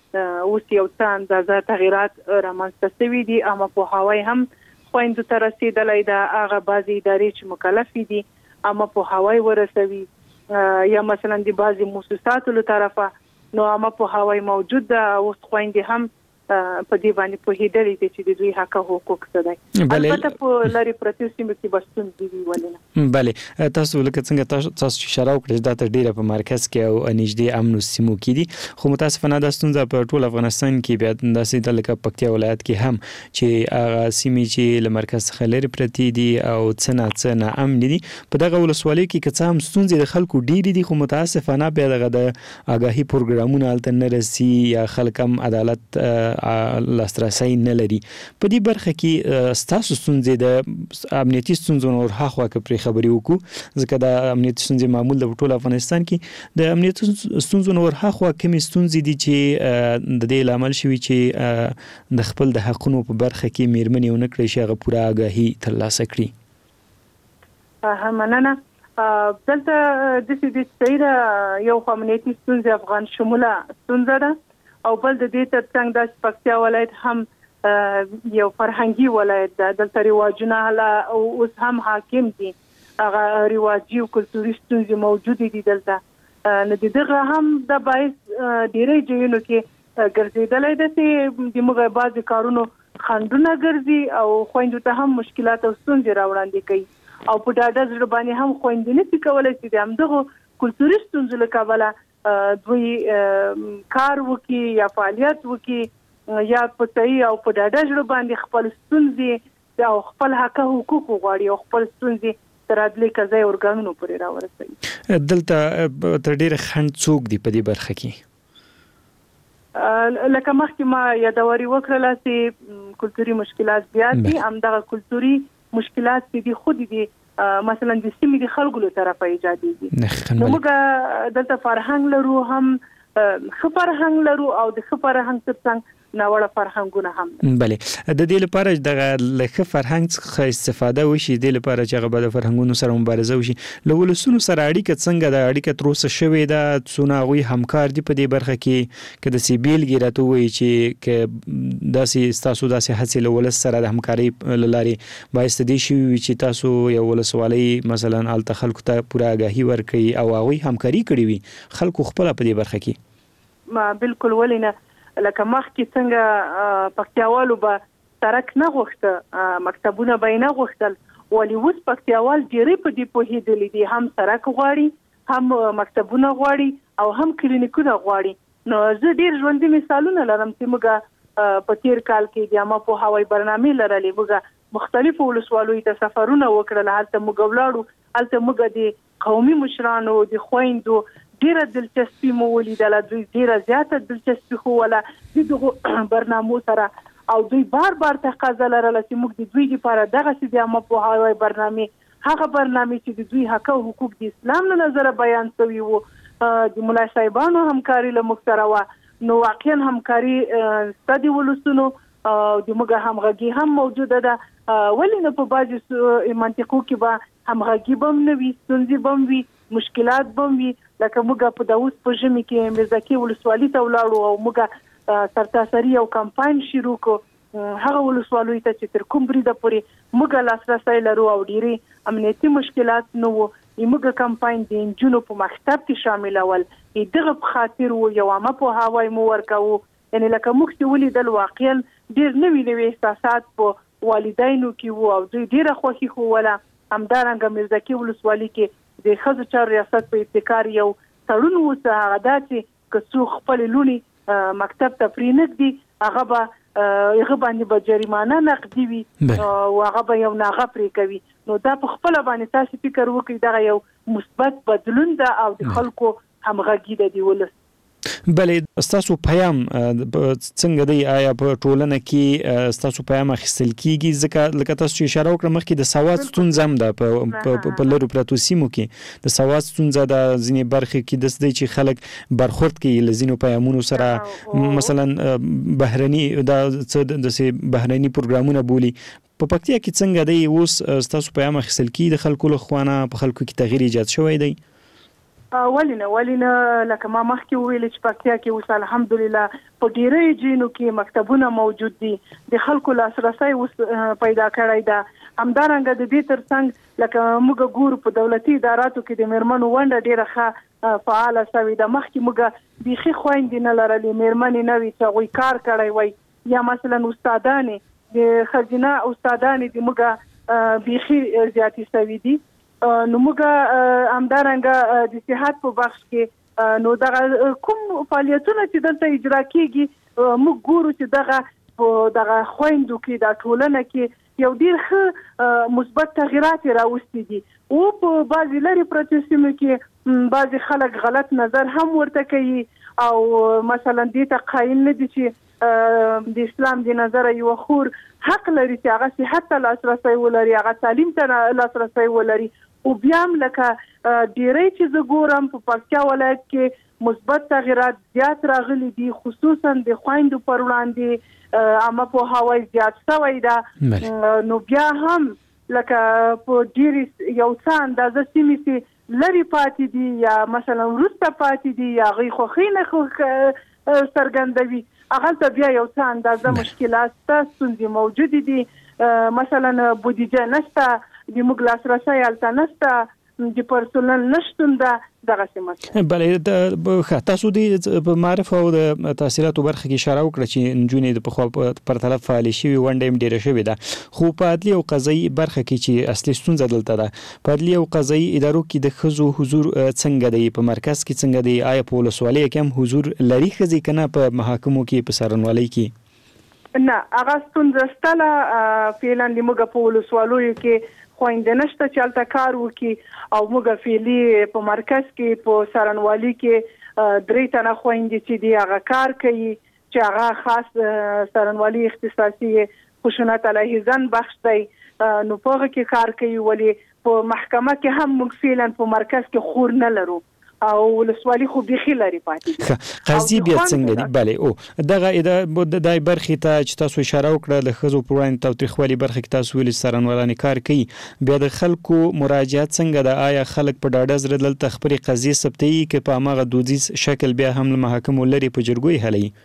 اوس یو څه اندازه تغیرات رامنځته شوي دي، اما پوهاوی هم خویندو ته رسیدلی ده. هغه بعضې ادارې چې مکلفې دي اما پوهاوی ورسوي، یا مثلا د بعضې مؤسساتو له طرفه نو اما پوهاوی موجود ده. اوس خویندې هم په دې باندې پوهېدلې دي چې د دوی حق او حقوق څه دی. البته په لرې پرتو سیمو کې به ستونزې وي، ولې نه. بلې تاسو لکه څنګه تاسو چې اشاره وکړه دا تر ډیره په مرکز کې او نږدې امنو سیمو کې دي، خو متاسفانه دا ستونزه په ټول افغانستان کې بیا داسې ده لکه پکتیا ولایت کې هم چې هغه سیمې چې له مرکز څخه لرې پرتې دي او څه ناامن دي. په دغه ولسوالۍ کې که څه هم ستونزې د خلکو ډېرې دي، خو متاسفانه بیا دغه د آګاهي پروګرامونه هلته نه رسي یا خلک هم عدالت لاسرسی نه لري. په دې برخه کې ستاسو ستونزې د امنیتي ستونزو نور هاخوا کې پرې خبرې وکړو، ځکه د امنیتي ستونزې معمول د ټول افغانستان کې د امنیتي ستونزو نور هاخوا کومې ستونزې دي چې د دې لامل شوي چې د خپل د حقونو په برخه کې میرمنې ونه کړی شي هغه پوره آګاهي ترلاسه کړي؟ مننه. دلته د صحیح یو امنیتي ستونزې افغان شموله ستونزه ده، او بل د دې ترڅنګ د پکتیا ولایت هم یو فرهنګي ولایت ده. دلته رواجونه اوس هم حاکم دي، هغه رواجي او کلتوري ستونزې موجودې دي دلته. نو دغه هم د باعث ډېرې ځایونو کې ګرځېدلی ده چې د موږ بعضې کارونو خنډونه ګرځي او خویندو ته هم مشکلات او ستونزې راوړاندې کوي، او په ډاډه زړه باندې هم خویندې نشي کولی چې د همدغو کلتوري ستونزو له کبله دوی کار وکړي یا فعالیت وکړي، یا په صحیح او په ډاډه زړه باندې خپل ستونزې او خپل حق حقوق وغواړي او خپل ستونزې تر عدلي قضایي ارګانونو پورې راورسوي. دلته تر ډېره خنډ څوک دي په دې برخه کې؟ لکه مخکې ما یادواري وکړله چې کلتوري مشکلات زیات دي. همدغه کلتوري مشکلات چې دي خود دي مثلا د سیمې د خلکو له طرفه ایجادېږي. نو موږ دلته فرهنګ لرو، هم ښه فرهنګ لرو او د ښه فرهنګ ترڅنګ ناوړه فرهنګونه هم. بلې د دې لپاره دغه له ښه فرهنګ څخه استفاده وشي، د دې لپاره چې هغه به د فرهنګونو سره مبارزه وشي، له ولسونو سره اړیکه څنګه ده؟ اړیکه تر اوسه شوې ده؟ څونه هغوی همکار دي په دې برخه کې؟ که داسې بیلګې راته ووایي چې که داسې ستاسو داسې هڅې له ولس سره د همکارۍ له لارې باعث د دې شوي وي چې تاسو یو ولسوالۍ مثلا هلته خلکو ته پوره آګاهي ورکړي او هغوی همکاري کړې وي خلکو خپله په دې برخه کې؟ بالکل، ولې نه. لکه مخکې څنګه پکتیاوالو به سړک نه غوښته، مکتبونه به یې نه غوښتل، ولې اوس پکتیاوال ډېرې په دې پوهېدلي دي، هم سړک غواړي، هم مکتبونه غواړي او هم کلینیکونه غواړي. نو زه ډېر ژوندي مثالونه لرم چې موږ په تیر کال کې د عامه پوهاوی برنامې لرلې، موږ مختلفو ولسوالیو ته سفرونه وکړل، هلته موږ ولاړو، هلته موږ د قومي مشرانو د خویندو ډیره دلچسپي مو ولیدله، دوی ډیره زیاته دلچسپي ښووله د دغو برنامو سره، او دوی بار تقاضا لرله چې موږ د دوی لپاره دغسې د عامه پوهاوی برنامې، هغه برنامې چې د دوی حق او حقوق د اسلام له نظره بیان شوي وو، د ملا صاحبانو همکاري له موږ سره وه. نو واقعا همکاري شته د ولسونو، د موږ همغږي هم موجوده ده. ولې نه په بعضې منطقو کې به همغږي به هم نه وي، ستونزې به هم وي، مشکلات به هم وي. لکه موږ په داوود په ژمي کې میرزکي ولسوالۍ ته ولاړو او موږ سرتاسري یو کمپاین شروع کړو هغه ولسوالیو ته چې تر کوم بریده پورې موږ لاسرسی لرو او ډېرې امنیتي مشکلات نه وو. موږ کمپاین د نجونو په مکتب کې شاملول، دغه په خاطر وو یو عامه پوهاوی مو ورکوو. یعنې لکه موږ چې ولیدل واقعا ډېر نوي احساسات په والدینو کې وو او دوی ډېره خوښي ښووله. همدارنګه میرزکي ولسوالۍ کې د ښځو چارو ریاست په ابتکار یو تړون وسه، هغه دا چې که څوک خپلې لوڼې مکتب ته پرېنږدي هغه باندې به جریمانه نقدي وي او هغه به یو ناغه پرې کوي. نو دا په خپله باندې تاسې فکر وکړئ دغه یو مثبت بدلون ده او د خلکو همغږي ده د ولس. بلې ستاسو پیام څنګه دی؟ آیا په ټولنه کې ستاسو پیام اخیستل کیږي؟ ځکه لکه تاسو چې اشاره وکړه مخکې د سواد ستونزه هم ده په لرو پرتو سیمو کې د سواد ستونزه ده. ځینې برخې کې داسې دی چې خلک برخورد کوي له ځینو پیامونو سره، مثلا بهرني داسې بهرني پروګرامونه بولي. په پکتیا کې څنګه دی اوس ستاسو پیام اخیستل کیږي د خلکو له خوا نه؟ په خلکو کې تغییر ایجاد شوی دی؟ ولینه لکه ما مخکې ویل چې پکتیا کې اوس الحمدلله په ډیری جینو کې مکتبونه موجود دي، د خلکو لاسرسي اوس پیدا کړی ده. همدارنګه د دې ترڅنګ لکه موږ ګورو په دولتي اداراتو کې د میرمنو ونډه ډیره ښه فعاله شوې ده. مخکې موږ بیخي خویندې نه لرلې، میرمنې نه وي چې هغوی کار کړی وای، یا مثلا استادانې د ښځینه استادانې د موږ بیخي زیاتې شوي دي. نو موږ همدارنګه د صحت په بخش کې نو دغه کوم فعالیتونه چې دلته اجرا کیږي موږ ګورو چې دغه خویندو کې د ټولنه کې یو ډیر ښه مثبت تغیرات راوستي دي. او په بعضې لرې پرتو سیمو کې بعضې خلک غلط نظر هم ورته کوي او مثلا دې ته قایل نه دي چې د اسلام د نظره یو خور حق لري چې هغه صحت ته لاسرسی ولري، هغه تعلیم ته لاسرسی ولري. او بیا هم لکه ډیری چې زه ګورم په پکتیا ولایت کې مثبت تغیرات زیات راغلي دي، خصوصا د خویندو پر وړاندې عامه پوهاوی زیات شوی ده. نو بیا هم لکه په ډیرې یو څه اندازه سیمې چې لرې پاتې دي یا مثلا وروسته پاتې دي یا هغوی خوښۍ نه څرګندوي، هغلته بیا یو څه اندازه مشکلات شته، ستونزې موجودې دي. مثلا بودیجه نشته، د موږ لاسرسی هلته نشته، د پرسونل نشتون ده، دغسې مسله. بله تاسو د معرف او د تحصیلاتو برخه کې اشاره وکړه چې نجونې د پخوا پر طرف فعالې شوي، ونډه یې ډېره شوې ده. خو په عدلي او قضایي برخه کې چې اصلي ستونزه دلته ده، په عدلي او قضایي ادارو کې د ښځو حضور څنګه دی؟ په مرکز کې څنګه دی؟ آیا په ولسوالۍ کې هم حضور لري ښځې که نه په محاکمو کې په څارنوالۍ کې؟ نه، هغه ستونزه شته. فعلا د موږ په ولسوالیو کې خویندې نشته چې هلته کار وکړي او موږ فعلي په مرکز کې په څارنوالي کې 3 تنه خویندې چې دي هغه کار کوي، چې هغه خاص څارنوالي اختصاصي خشونت علیه زن بخش دی، نو په هغه کې کار کوي. ولې په محکمه کې هم موږ فعلا په مرکز کې خور نه لرو او ولسوالي خو بیخي لري پاتې دي. قاضي بیا څنګه دی؟ بله او دغه د برخې ته چې تاسو اشاره وکړه د ښځو پر وړاندې تاوتریخوالي برخه کې تاسو ویلي څارنوالانې کار کوي، بیا د خلکو مراجعت څنګه ده؟ آیا خلک په ډاډه زړه دلته خپلې قضیې ثبتوي که په هماغه دودیز شکل بیا هم له محاکمو لرې په جرګو یې حلوي؟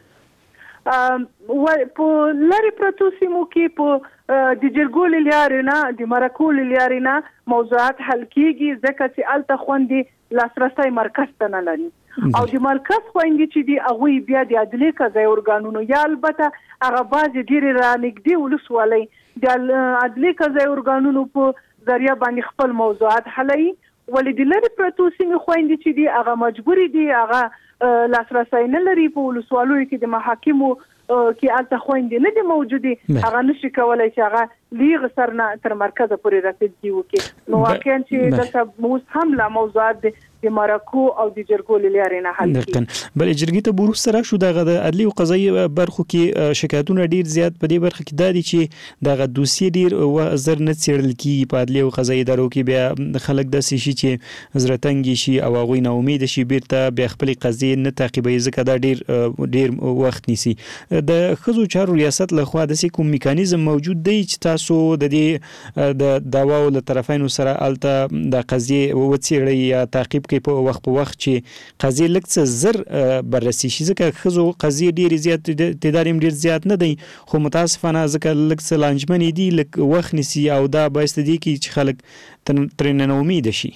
په لرې پرتو سیمو کې په د جرګو له لارې نه، د مرکو له لارې نه موضوعات حل کیږي، ځکه چې هلته خوندې لاسرسی مرکز ته نه لري. او د مرکز خویندې چې دي هغوی بیا د عدلي قضایي ارګانونو یا البته هغه بعضې ډېرې رانږدې ولسوالۍ د عدلي قضایي ارګانونو په ذریعه باندې خپل موضوعات حلوي. ولې د لرې پرتو سیمې خویندې چې دي هغه مجبورې دي، هغه لاسرسی نه لري. په ولسوالیو کې د محاکمو کې هلته خویندې نه دي موجودې، هغه نشي کولی چې هغه لیغ سر نه تر مرکزه پورې رسیدګي وکړي. نو واقعا چې دلته اوس هم لا موضوعات د مرکو او د جرګو له لارې نه حل کیږي. بلې جرګې ته وروسته راشو، دغه د عدلي او قضایي برخو کې شکایتونه ډیر زیات په دې برخه کې دا دي چې دغه دوسیې ډیر زر نه څېړل کیږي په عدلي او قضایي ادارو کې. بیا خلک داسې شي چې زړه تنګي شي او هغوی ناامیده شي، بیرته بیا خپلې قضیې نه تعقیبوي، ځکه دا ډیر وخت نیسي. د ښځو چارو ریاست لخوا داسې کوم میکانیزم موجود دی چې تاسو د دې د دعواو له طرفینو سره هلته د قضیې وڅېړئ یا تعقیب په وخت چې قضیې لږ څه زر بررسي شي؟ ځکه ښځو قضیې ډېرې زیات تعداد یې ډېر زیات نه دی، خو متاسفانه ځکه لږ څه لانجمنې دي، لږ وخت نیسي او دا باعث د دې کیږي چې خلک ترې ناامیده شي.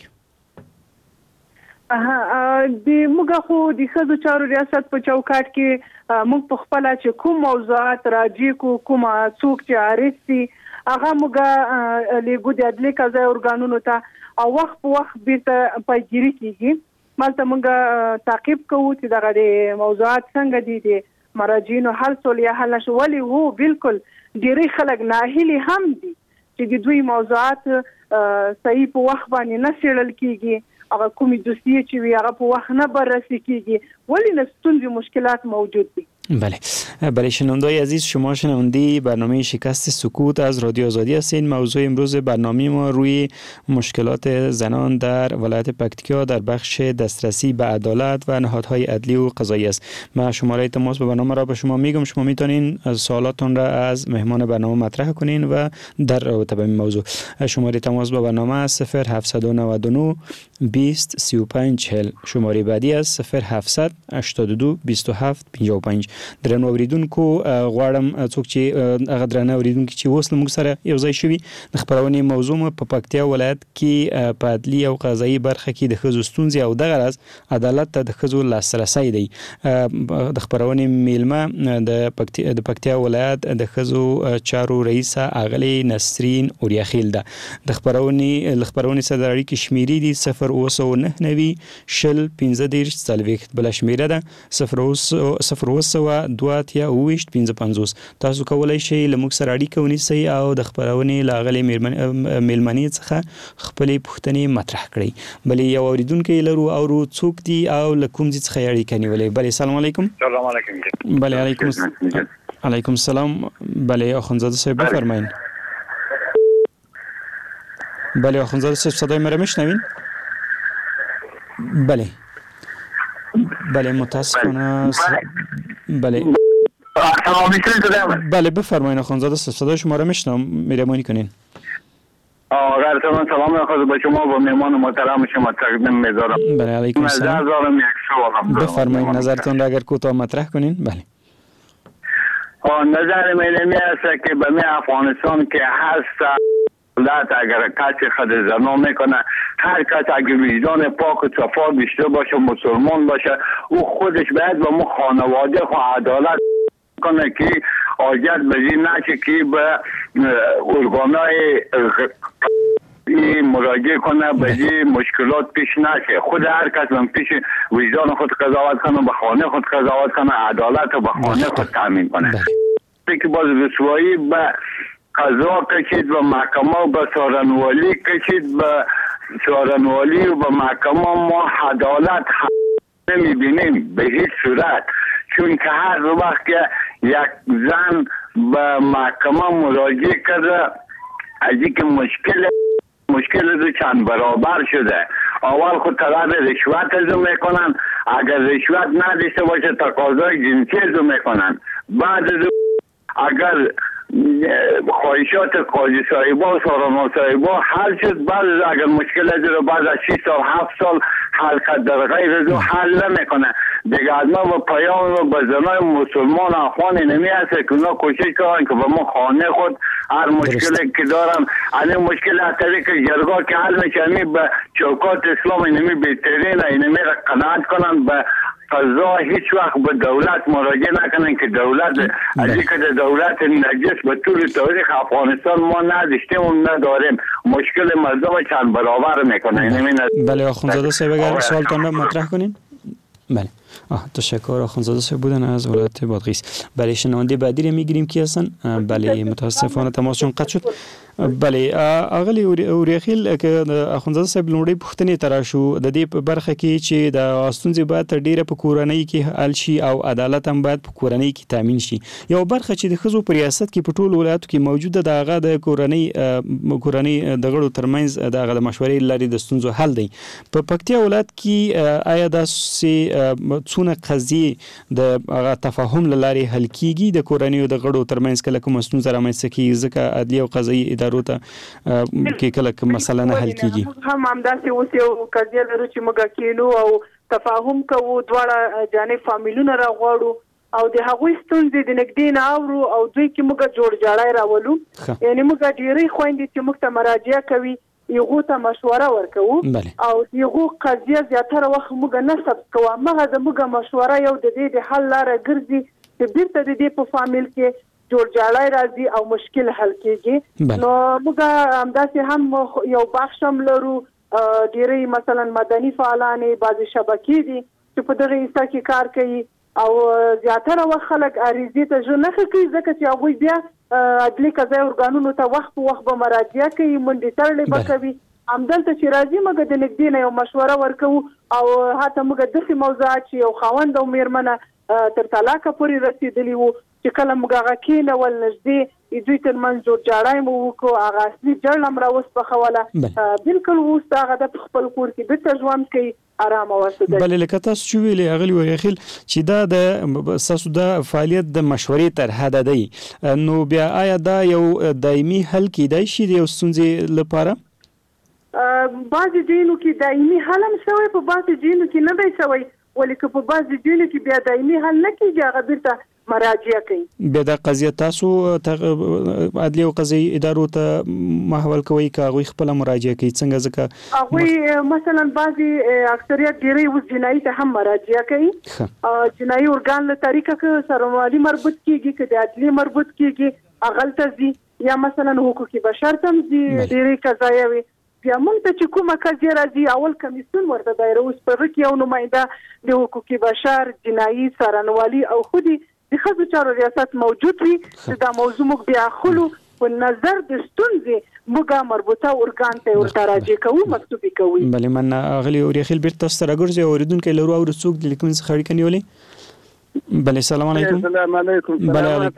د موږ خو د ښځو چارو ریاست په چوکاټ کې موږ په خپله چې کوم موضوعات راجع کو، کوم څوک چې عارض سي، هغه موږ لیږو د عدلي قضایي ارګانونو ته او وخت په وخت بیرته پیگیری کیږي. مالته موږ تعقیب کوو چې دغه د موضوعات څنګه دي، د مراجعینو حل سول یا حل نشو. ولې هو بالکل ډېری خلک ناهیلي هم دي چې د دوی موضوعات صحیح په وخت باندې نه څېړل کیږي، هغه کومې دوسیې چې وي هغه په وخت نه بررسي کیږي. ولې نه ستونزې مشکلات موجود دي. بله شنوندای عزیز، شما شنونده برنامه شکست سکوت از رادیو آزادی هستین. موضوع امروز برنامه ما روی مشکلات زنان در ولایت پکتیکا در بخش دسترسی به عدالت و نهادهای عدلی و قضایی است. من شماره تماس به برنامه را به شما میگم، شما میتونین سوالاتون را از مهمان برنامه مطرح کنین و در رابطه با این موضوع شماره تماس به برنامه 0799 20 35 40. شماره بعدی است 0700 82 27 55. درنو اوریدونکو غواړم څوک چې هغه درنه اوریدونکو چې اوس موږ سره یو ځای شوي د خبرونې موضوع په پکتیا ولایت کې په عدلي او قضایي برخه کې د ښځو ستونزې او دغه راز عدالت ته د ښځو لاسرسی دی. د خبرونې میلمه د پکتیا ولایت د ښځو چارو رئیسه اغلې نسرین اوریاخیل ده. د خبرونې سره د اړیکې شمیرې دي 0990 شل 15 40. بل شمیره ده 002 تاسو کولای شئ له موږ سره اړیکه ونیسئ او د خبرونې لاغلي میلمنې څخه خپلې پوښتنې مطرح کړئ. بلې یو اوریدونکی لرو او څوک دی او له کوم ځای څخه اړیکه نیولې؟ بلې سلام علیکم. سلام علیکم. بلې علیکم السلام. بلې اخوندزاده صاحب بفرمایید. بلې اخوندزاده صاحب صدای مرا میشنوین؟ بله متاسفانه بله بفرمایید اخوندزاده صاحب صدای شما را میشنوم، مهربانی کنین. غیرتمند سلام خود به شما و مهمان محترم شما تقدیم می‌دارم. بله علیکم السلام. نظر دارم یک سوال. بفرمایید نظرتون را اگر کوتاه مطرح کنین. بله. نظر من است که به افغانستان که هست دولت اگر کسی خود زنا میکنه، هر کس اگر وجدان پاک و صفا داشته باشه، مسلمان باشه، او خودش باید به مو خانواده خو عدالت کنه که حاجت بزی نشه که به ارگانای مراجعه کنه، بزی مشکلات پیش نشه. خود هر کس من پیش وجدان خود قضاوت کنه، به خانه خود قضاوت کنه، عدالت رو به خانه خود تامین کنه. که باز رسوایی به قضا کشید و محکمه به سارنوالی کشید، به سارنوالی و به محکمه ما عدالت نمیبینیم به هیچ صورت. چون که هر وقت که یک زن به محکمه مراجعه کرده، از اینکه مشکل رو چند برابر شده. اول خود طلب رشوت رو میکنن، اگر رشوت نداشته باشه تقاضای جنسی رو میکنن. بعد اگر خواهشات قاضی صاحبا و سارنوا صاحبا حل شد، بعد اگر مشکل از رو بعد از 6 سال 7 سال حل کرد، در غیر از او حل نمیکنه. دیگه از ما با پیام و به زنای مسلمان افغان نمی هست که اونا کوشش کنن که به ما خانه خود هر مشکلی که دارن، این مشکل از طریق جرگاه که حل میشه، به چوکات اسلام اینمی بهترین اینمی را قناعت کنن، به قضا هیچ وقت به دولت مراجعه نکنن که دولت از اینکه دولت نجس به طول تاریخ افغانستان ما نداشتیم و نداریم، مشکل مردم چند برابر میکنه. بله آخوندزاده صاحب اگر سوالتان را مطرح کنین. بله تشکر. آخوندزاده صاحب بودن از ولایت بادغیس. بله شنونده بعدی را میگیریم کی هستن؟ بله متاسفانه تماسشون قطع شد. بله اغلی اوریاخیل که اخوندزاده صاحب لومړی پوښتنې تر شو د دې په برخه کې چې د استونزې باید ډیره په کورنۍ کې حل شي او عدالت هم باید په کورنۍ کې تامین شي. یو برخه چې د ښځو په ریاست کې په ټولو ولایتو کې موجوده ده هغه د کورنۍ د غړو ترمنځ د مشورې لري د ستونزو حل دی. په پکتیا ولایت کې آیا داسې څونه قضیې د تفاهم له لارې حل کیږي د کورنۍ د غړو ترمنځ کله کوم ستونزه رامنځته کیږي؟ ځکه عدلي او قضایي ادارو ته کې کله کوم مسله نه حل کیږي. هم همداسې اوس یو قضیه لرو چې موږ کینو او تفاهم کوو، دواړه جانب فامیلونه راغواړو او د هغوی ستونزې د نږدې نه اورو او دوی کې موږ جوړ جاړی راولو. یعنی موږ ډېرې خویندې چې موږ ته مراجعه کوي یغو ته مشوره ورکوو او یغو قضیه زیاتره وخت موږ نه ثبت کوو، هغه زموږ مشوره یو د دې د حل لاره ګرځي چې بیرته د دې په فامیل کې جوړ جاړی راځي او مشکل حل کیږي. نو موږ همداسې هم یو بخش هم لرو، ډېرې مثلا مدني فعالانې بعضې شبکې دي چې په دغه حصه کې کار کوي او زیاتره وخت خلک عریضې ته ژر نه ښه کوي، ځکه چې هغوی بیا عدلي قضایي ارګانونو ته وخت په وخت به مراجعه کوي، منډې تړلې به کوي. همدلته چې راځي موږ د نږدې نه یو مشوره ورکوو او حتی موږ داسې موضوعات چې یو خاوند او مېرمنه تر طلاق پورې رسیدلی وو چې کله موږ هغه کېنول نږدې دوی تر منځ جوړ جاړی مو وکړو هغه اصلي جړ هم راوسپخوله بالکل اوس هغه د خپل کور کې بیرته ژوند کوي ارامه ورته ده. بلې لکه تاسو چې ویلې اغلې وریخیل چې دا د ستاسو د فعالیت د مشورې تر حده دی نو بیا آیا دا یو دایمي حل کیدای شي د یو ستونزې لپاره؟ بعضې ځایونو کې دایمي حل هم شوی په بعضې ځایونو کې نه دی شوی ولې که په بعضې ځایونو کې بیا دایمي حل نه کېږي هغه بیرته مراجعه کوي. بیا دا قضیه تاسو عدلیه او قضایي ادارو ته محول کوئ که هغوی خپله مراجعه کوي څنګه؟ ځکه هغوی مثلا بعضې اکثریت ډېری اوس جنایي ته هم مراجعه کوي جنایي ارګان له طریقه که سرمالي مربوط کېږي که د عدلیې مربوط کېږي هغلته ځي یا مثلا حقوقي بشر ته هم ځي ډېرې قضایه وي. بیا موږ ته چې کومه قضیه راځي اول کمیسیون ورته دایره اوس په هغه کې یو نماینده د حقوقي بشر جنایي څارنوالي او خودي د ښځو چارو ریاست موجود وي چې دا موضوع موږ بیا اخلو په نظر د ستونزې موږ مربوطه ارګان ته ورته راجع کوو مکتوبي کوو. بلې مننه اغلې اورېخیل بیرته تاسو ته راګرځئ اورېدونکی لرو او څوک د لیکمن څخه اړیکه نیولې؟ بلې السلام علیکم. السلام علیکم.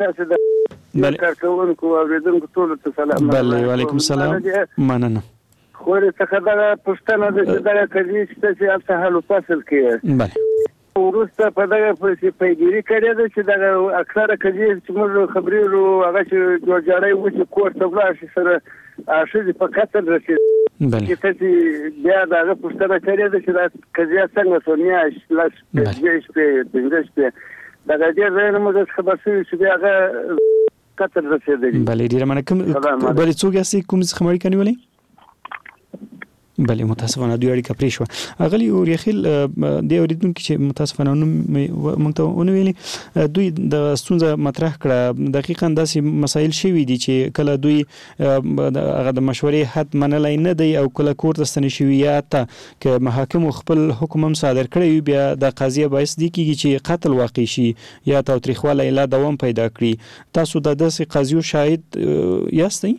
بلې کارکوونکو او اورېدونکو ټولو ته سلام. بلې وعلیکم السلام. مننه. خو څخه دا پوښتنه ده چې دا قضیه چې تاسو حل فصل کې بله وروسته په دغه پرې پیګیری کړی ده چې دا اکثره قضیه چې موږ خبرېږو هغه چې جوړ جاړی وشي کور ته ولاړ شي سره ښځې په قتل رسېږي چې تاسې بیا د هغه پوښتنه کړې ده چې دا قضیه څنګه شوه میاشت لس دوې شپې پنځه شپې دغه ډېر ځایونه موږ خبر شوي چې بیا هغه قتل رسېدلي. بلې ډېره مننه. بلې څوک یاستئ کوم څخه اړیکه نیولې؟ بله متاسفانه دوی اړیکه پرې شوه. اغلې اورېخیل د اوریدونکي چې متاسفانه موږ ته ونه ویلې دوی د ستونزه مطرح کړه دقیقا داسې مسایل شوي دي چې کله دوی هغه د مشورې حد منلی نه دی او کله کور ته ستنې شوي یا حتی که محاکمو خپل حکم هم صادر کړی وي بیا دا قضیه باعث دی کېږي چې قتل واقع شي یا تاوتریخوالی لا دوام پیدا کړي. تاسو د داسې قضیو شاهد یاستئ؟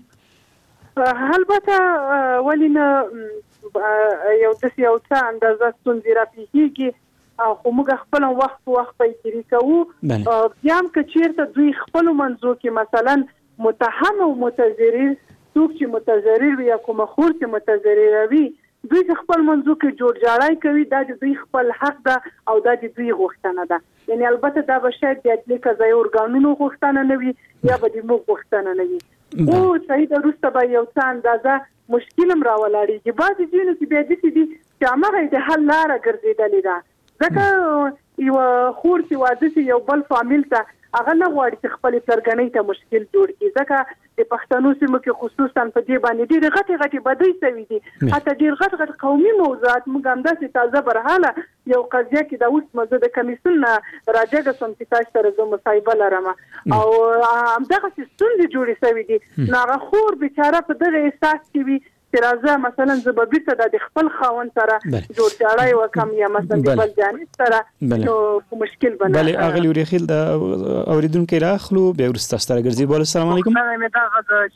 البته ولې نه یو داسې یو څه اندازه ستونزې راپېښېږي خو موږ خپل وخت په وخت پیګیري کوو. بیا هم که چېرته دوی خپلو منځو کې مثلا متهم او متضرر څوک چې متضرر وي یا کومه خور چې متضرره وي دوی خپل منځو کې جوړ جاړی کوي دا د دوی خپل حق ده او دا د دوی غوښتنه ده. یعنی البته دا به شاید د عدلي قضایي ارګانونو غوښتنه نه وي یا به د موږ غوښتنه نه وي. خو صحیح ده وروسته به یو څه اندازه مشکل هم راولاړېږي. بعضې ځایونو کې بیا داسې دي چې همغه د حل لاره ګرځېدلې ده ځکه یوه خور چې واده شي یو بل فامیل ته هغه نه غواړي چې خپلې پلرګنۍ ته مشکل جوړ کړي ځکه د پښتنو سیمو کې خصوصا په دې باندې ډېرې غټې غټې بدۍ شوي دي حتی ډېر غټ غټ قومي موضوعات موږ همداسې تازه برحاله یو قضیه کې دا اوس زه د کمیسیون نه راجګه شوم چې تاسو سره زه مصاحبه لرم او همدغسې ستونزې جوړې شوي دي نو هغه خور بیچاره په دغه احساس کې وي چې راځه مثلا زه به بیرته د خپل خاوند سره جوړ جاړی وکړم یا مثلا د بل جانب سره نو په مشکل به نه. بلې اغلې وریخیل د اورېدونکي راخلو بیا وروسته تاسو ته راګرځي. بله السلام علیکم. مې دغه ده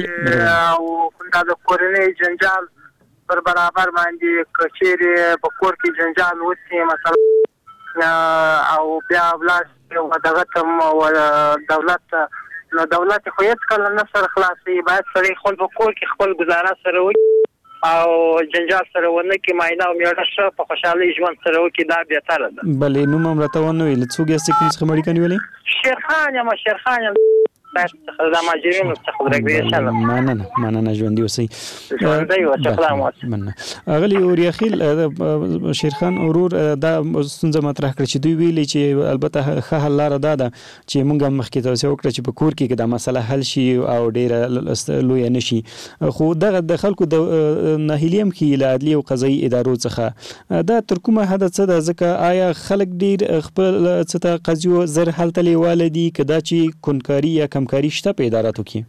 چې دا د کورنۍ جنجال پر برابر باندې که چیرې په کور کې جنجال وشي مثلا او بیا ولاړ دغه ته دولت نو دولت خو هیڅ کله نه سره خلاصوي باید سړی خپل په کور کې خپل ګزاره سره وکړي او جنجال سره ونه کړي معاینه او میړه ښه په خوشحالۍ ژوند سره وکړي دا بهتره ده. بلې نوم هم راته ونه ویل څوک یاستئ کوم څخه اړیکه نیولې؟ شیرخان یم شیرخان یم د ماجرینو څخه درګرې مننه ژوندي اوسئ. مننه. اغلې اورېخیل شیرخان ورور دا ستونزه مطرح کړه چې دوی ویلي چې البته ښه حل لاره دا ده چې موږ هم مخکې توصیه وکړه چې په کور کې دا مسله حل شي او ډېره لویه نه شي خو دغه د خلکو د ناهیلي هم ښیي له عدلي او قضایي ادارو څخه دا تر کومه حده څه ده ځکه آیا خلک ډېر خپل څه ته قضیو زر حل ته لیواله دي که دا چې کونکاري یا کمکاري شته په اداراتو کې؟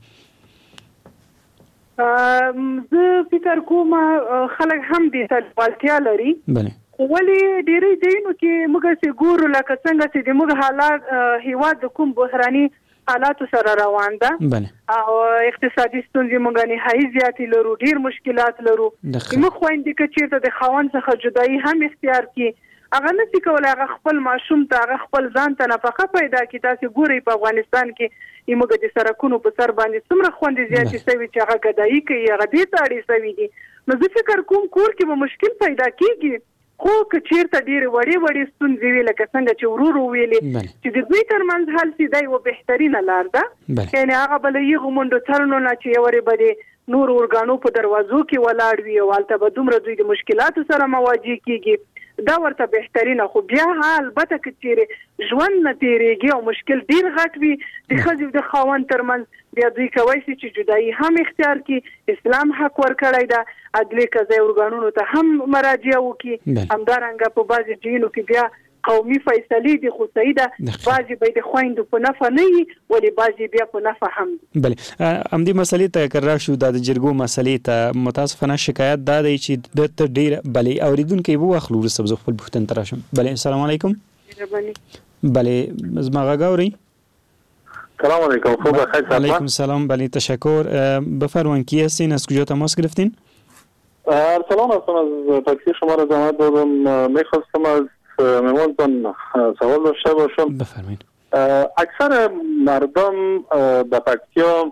زه فکر کوم خلک هم دې ته لیوالتیا لري ولې ډېری ځایونو کې موږ چې ګورو لکه څنګه چې د موږ حالات هېواد د کوم بحراني حالاتو سره روان ده او اقتصادي ستونزې موږ نهایي زیاتې لرو ډېر مشکلات لرو موږ خویندې که چېرته د خاوند څخه جدایي هم اختیار کړي هغه نشي کولای هغه خپل ماشوم ته هغه خپل ځان ته نفقه پیدا کړي. تاسو ګورئ په افغانستان کې موږ د سرکونو په سر باندې څومره خوندې زیاتې شوي چې هغه ګدایي کوي، هغه دې ته اړې شوي دي. نو زه فکر کوم کور کې به مشکل پیدا کیږي، خو که چیرته ډېرې وړې ستونزې وي لکه څنګه چې ورو ویلې چې د دوی ترمنځ حل شي، دا یوه بهترینه لار ده. یعنې هغه به له هغو منډو ترنو نه چې یورې به د نورو ارګانو په دروازو کې ولاړ وي او هلته به دومره دوی د مشکلاتو سره مواجه کیږي، دا ورته بهترینه. خو بیا البته که چیرې ژوند نه تېرېږي او مشکل ډېر غټ وي د ښځې او د خاوند ترمنځ، بیا دوی کولی شي چې جدایي هم اختیار کړي. اسلام حق ورکړی ده عدلي قضایي ارګانونو ته هم مراجعه وکړي. همدارنګه په بعضې ځایونو کې بیا قومي فیصلې دي، خو صحیح ده بعضې به د خویندو په نفع نه وي ولې بعضې بیا په نفع هم دي. بلې همدې مسلې ته که راشو دا د جرګو مسلې ته متاسفانه شکایت دا دی چې دلته ډېر بلې اورېدونکی به واخلو وروسته به زه خپل پوښتنې ته راشم. بلې السلام علیکم. بلې زما غږ اورئ؟ سلام علیکم. خوب بخیر. علیکم السلام. بله تشکر. بفرمایید کی هستین، از کجا تماس گرفتین؟ ارسلان هستم از تاکسی شما را زحمت دادم. میخواستم از مهمانتان سوال داشته باشم. بفرمایید. اکثر مردم به پکتیا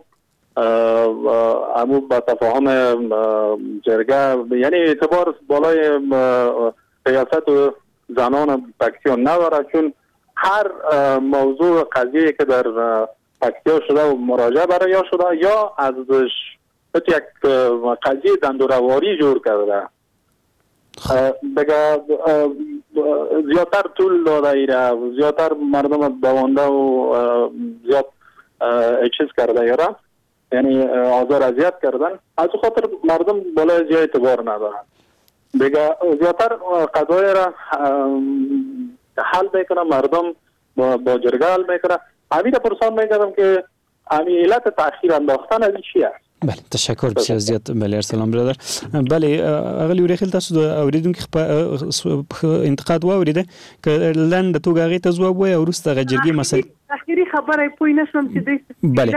با تفاهم جرگه یعنی اعتبار بالای سیاست و زنان پکتیا نداره، چون هر موضوع قضیه که در پکتیا شده و مراجعه برای یا شده یا ازش یک قضیه دندورواری جور کرده بگه زیادتر طول داده ایره، زیادتر مردم دوانده و زیاد چیز کرده ایره، یعنی آزار اذیت کردن. از خاطر مردم بالای زیاد اعتبار ندارن. بگه زیادتر قضایه را حل میکنه مردم با جرگه حل میکنه. همین پرسان میکردم که همین علت تأخیر انداختن از چی است؟ بله تشکر بسیار زیاد. بله ارسلان برادر. بله اغلی وریخل تاسو د اوریدونکو انتقاد واوریده که لنډه توګه هغې ته ځواب وایي او وروسته هغه جرګې مسلې اخري خبره پوه نه شوم چې دوی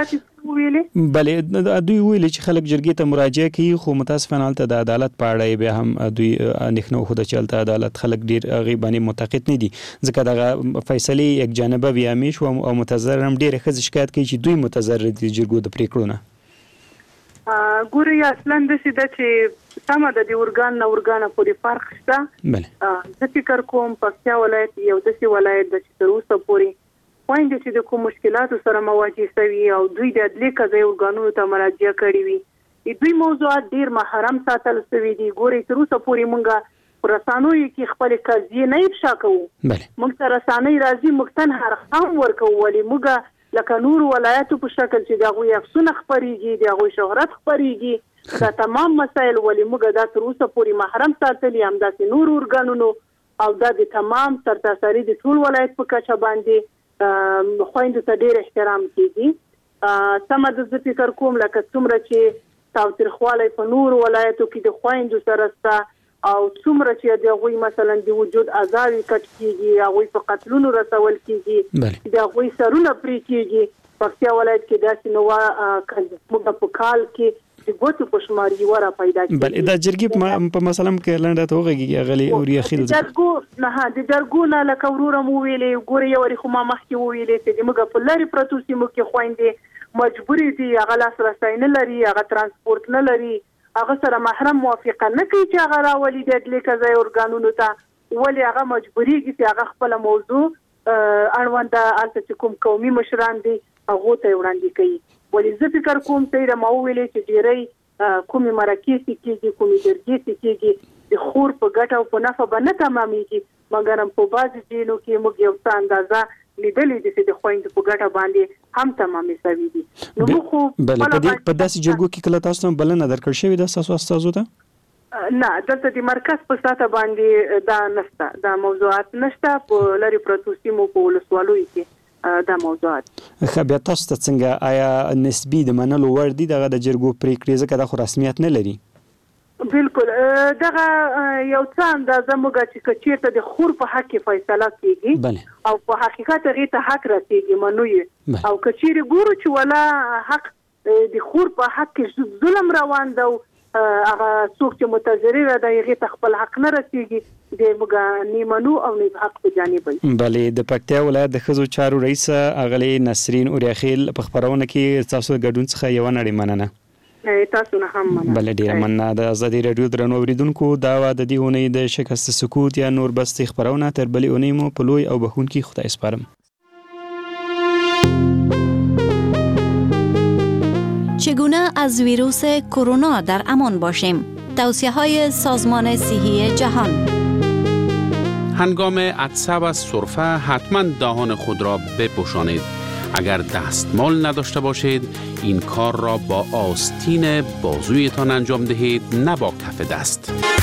بله دوی ویلي چې خلک جرګې ته مراجعه کوي، خو متاسفانه هلته د عدالت په اړه بیا هم دوی اندېښنه وښوده چې هلته عدالت خلک ډېر هغې باندې معتقد نه دي، ځکه دغه فیصلې یک جانبه وي همیش او متضرر هم ډېرې ښځې شکایت کوي چې دوی متضرر دي جرګو د پرېکړو نه. ګوري اصلا داسې ده چې سمه ده د ارګان نه ارګانه پورې فرق شته. زه فکر کوم پکتیا ولایت یو داسې ولایت ده چې تر اوسه پورې خویندې چې د کوم مشکلاتو سره مواجه شوي او دوی د عدلي قضایي ارګانونو ته مراجعه کړې وي، دوی موضوعات ډېر محرم ساتل شوي دي. ګورئ تر اوسه پورې موږ په رسنیو کې خپلې قضیې نه افشا کوو، موږ ته رسنۍ راځي موږ تنها رقم ورکوو، ولې موږ لکه نور ولایتو په شکل چې د هغوی افسونه خپریږي، د هغوی شهرت خپریږي، دا تمام مسایل ولې موږ دا تر اوسه پورې محرم ساتلي، همداسې نور ارګانونو او دا د تمام سرتاسري د ټول ولایت په کچه باندې خویندو ته ډېر احترام کیږي. سمه ده زه فکر کوم لکه څومره چې تاوتریخوالی په نور ولایتو کې د خویندو سره شته او څومره چې د هغوی مثلا د وجود اعضاوې کټ کیږي، هغوی په قتلونو رسول کیږي، د هغوی سرونه پرې کیږي. پکتیا ولایت کې داسې نو موږ په کال کې د ګوتو په شمار یوه را پیدا کیږي. بله دا جرګې په مثلا کې لنډه ته وغږېږي اغلې اوریاخیل د جرګو نه لکه وروره مو ویلې ګورې یو وارې خو ما مخکې وویلې چې موږ په لرې پرتو سیمو کې خویندې مجبورې دي، هغه لاسرسی نه لري، هغه ترانسپورت نه لري، هغه سره محرم موافقه نه کوي چې هغه راولي د عدلي قضایي ارګانونو ته، ولې هغه مجبورېږي چې هغه خپله موضوع اړونده هلته چې کوم قومي مشران دي هغو ته یې وړاندې کوي. ولې زه فکر کوم ته ما وویلې چې ډېری کومې مرکې چې کېږي، کومې جرګې چې کېږي د خور په ګټه او په نفع به نه تمامېږي، مګر هم په بعضې ځایونو کې موږ یو څه اندازه لیدلې دي چې د خویندو په ګټه باندې هم تمامې شوي دي. نو موږ خو په داسې جرګو کې کله تاسو ته بلنه درکړل شوې ده ستاسو استازو ته؟ نه دلته د مرکز په سطح باندې دا نشته، دا موضوعات نشته. په لرې پرتو سیمو په ولسوالیو کې دا موضوعات. ښه بیا تاسو ته څنګه آیا نسبي د منلو وړ دي دغه د جرګو پرېکړې، ځکه دا خو رسمیت نه لري؟ بالکل دغه یو څه اندازه موږ چې که چېرته د خور په حق کې فیصله کېږي او په حقیقت هغې ته حق رسېږي منو یې، او که چېرې ګورو چې ولا حق د خور په حق کې ظلم روان ده او هغه څوک چې متضرر ده هغه ته خپل حق نه رسیږي د موږ نیمنو او نه حق په جانب وي. بلې د پکتیا ولایت د ښځو چارو رئیس اغلی نسرین اوریاخیل په خبرونه کې تاسو ګډون څخه یو نړۍ مننه. تاسو نه هم مننه. بلې ډیره مننه. د ازادي رادیو درنو اوریدونکو دا و د دې اونۍ د شکست سکوت یا نور بستي خبرونه تر بلې اونۍ مو په لوی او بخونکي خدای سپارم. چگونه از ویروس کرونا در امان باشیم؟ توصیه‌های سازمان صحی جهان. هنگام عطسه و سرفه حتما دهان خود را بپوشانید. اگر دستمال نداشته باشید این کار را با آستین بازویتان انجام دهید، نه با کف دست.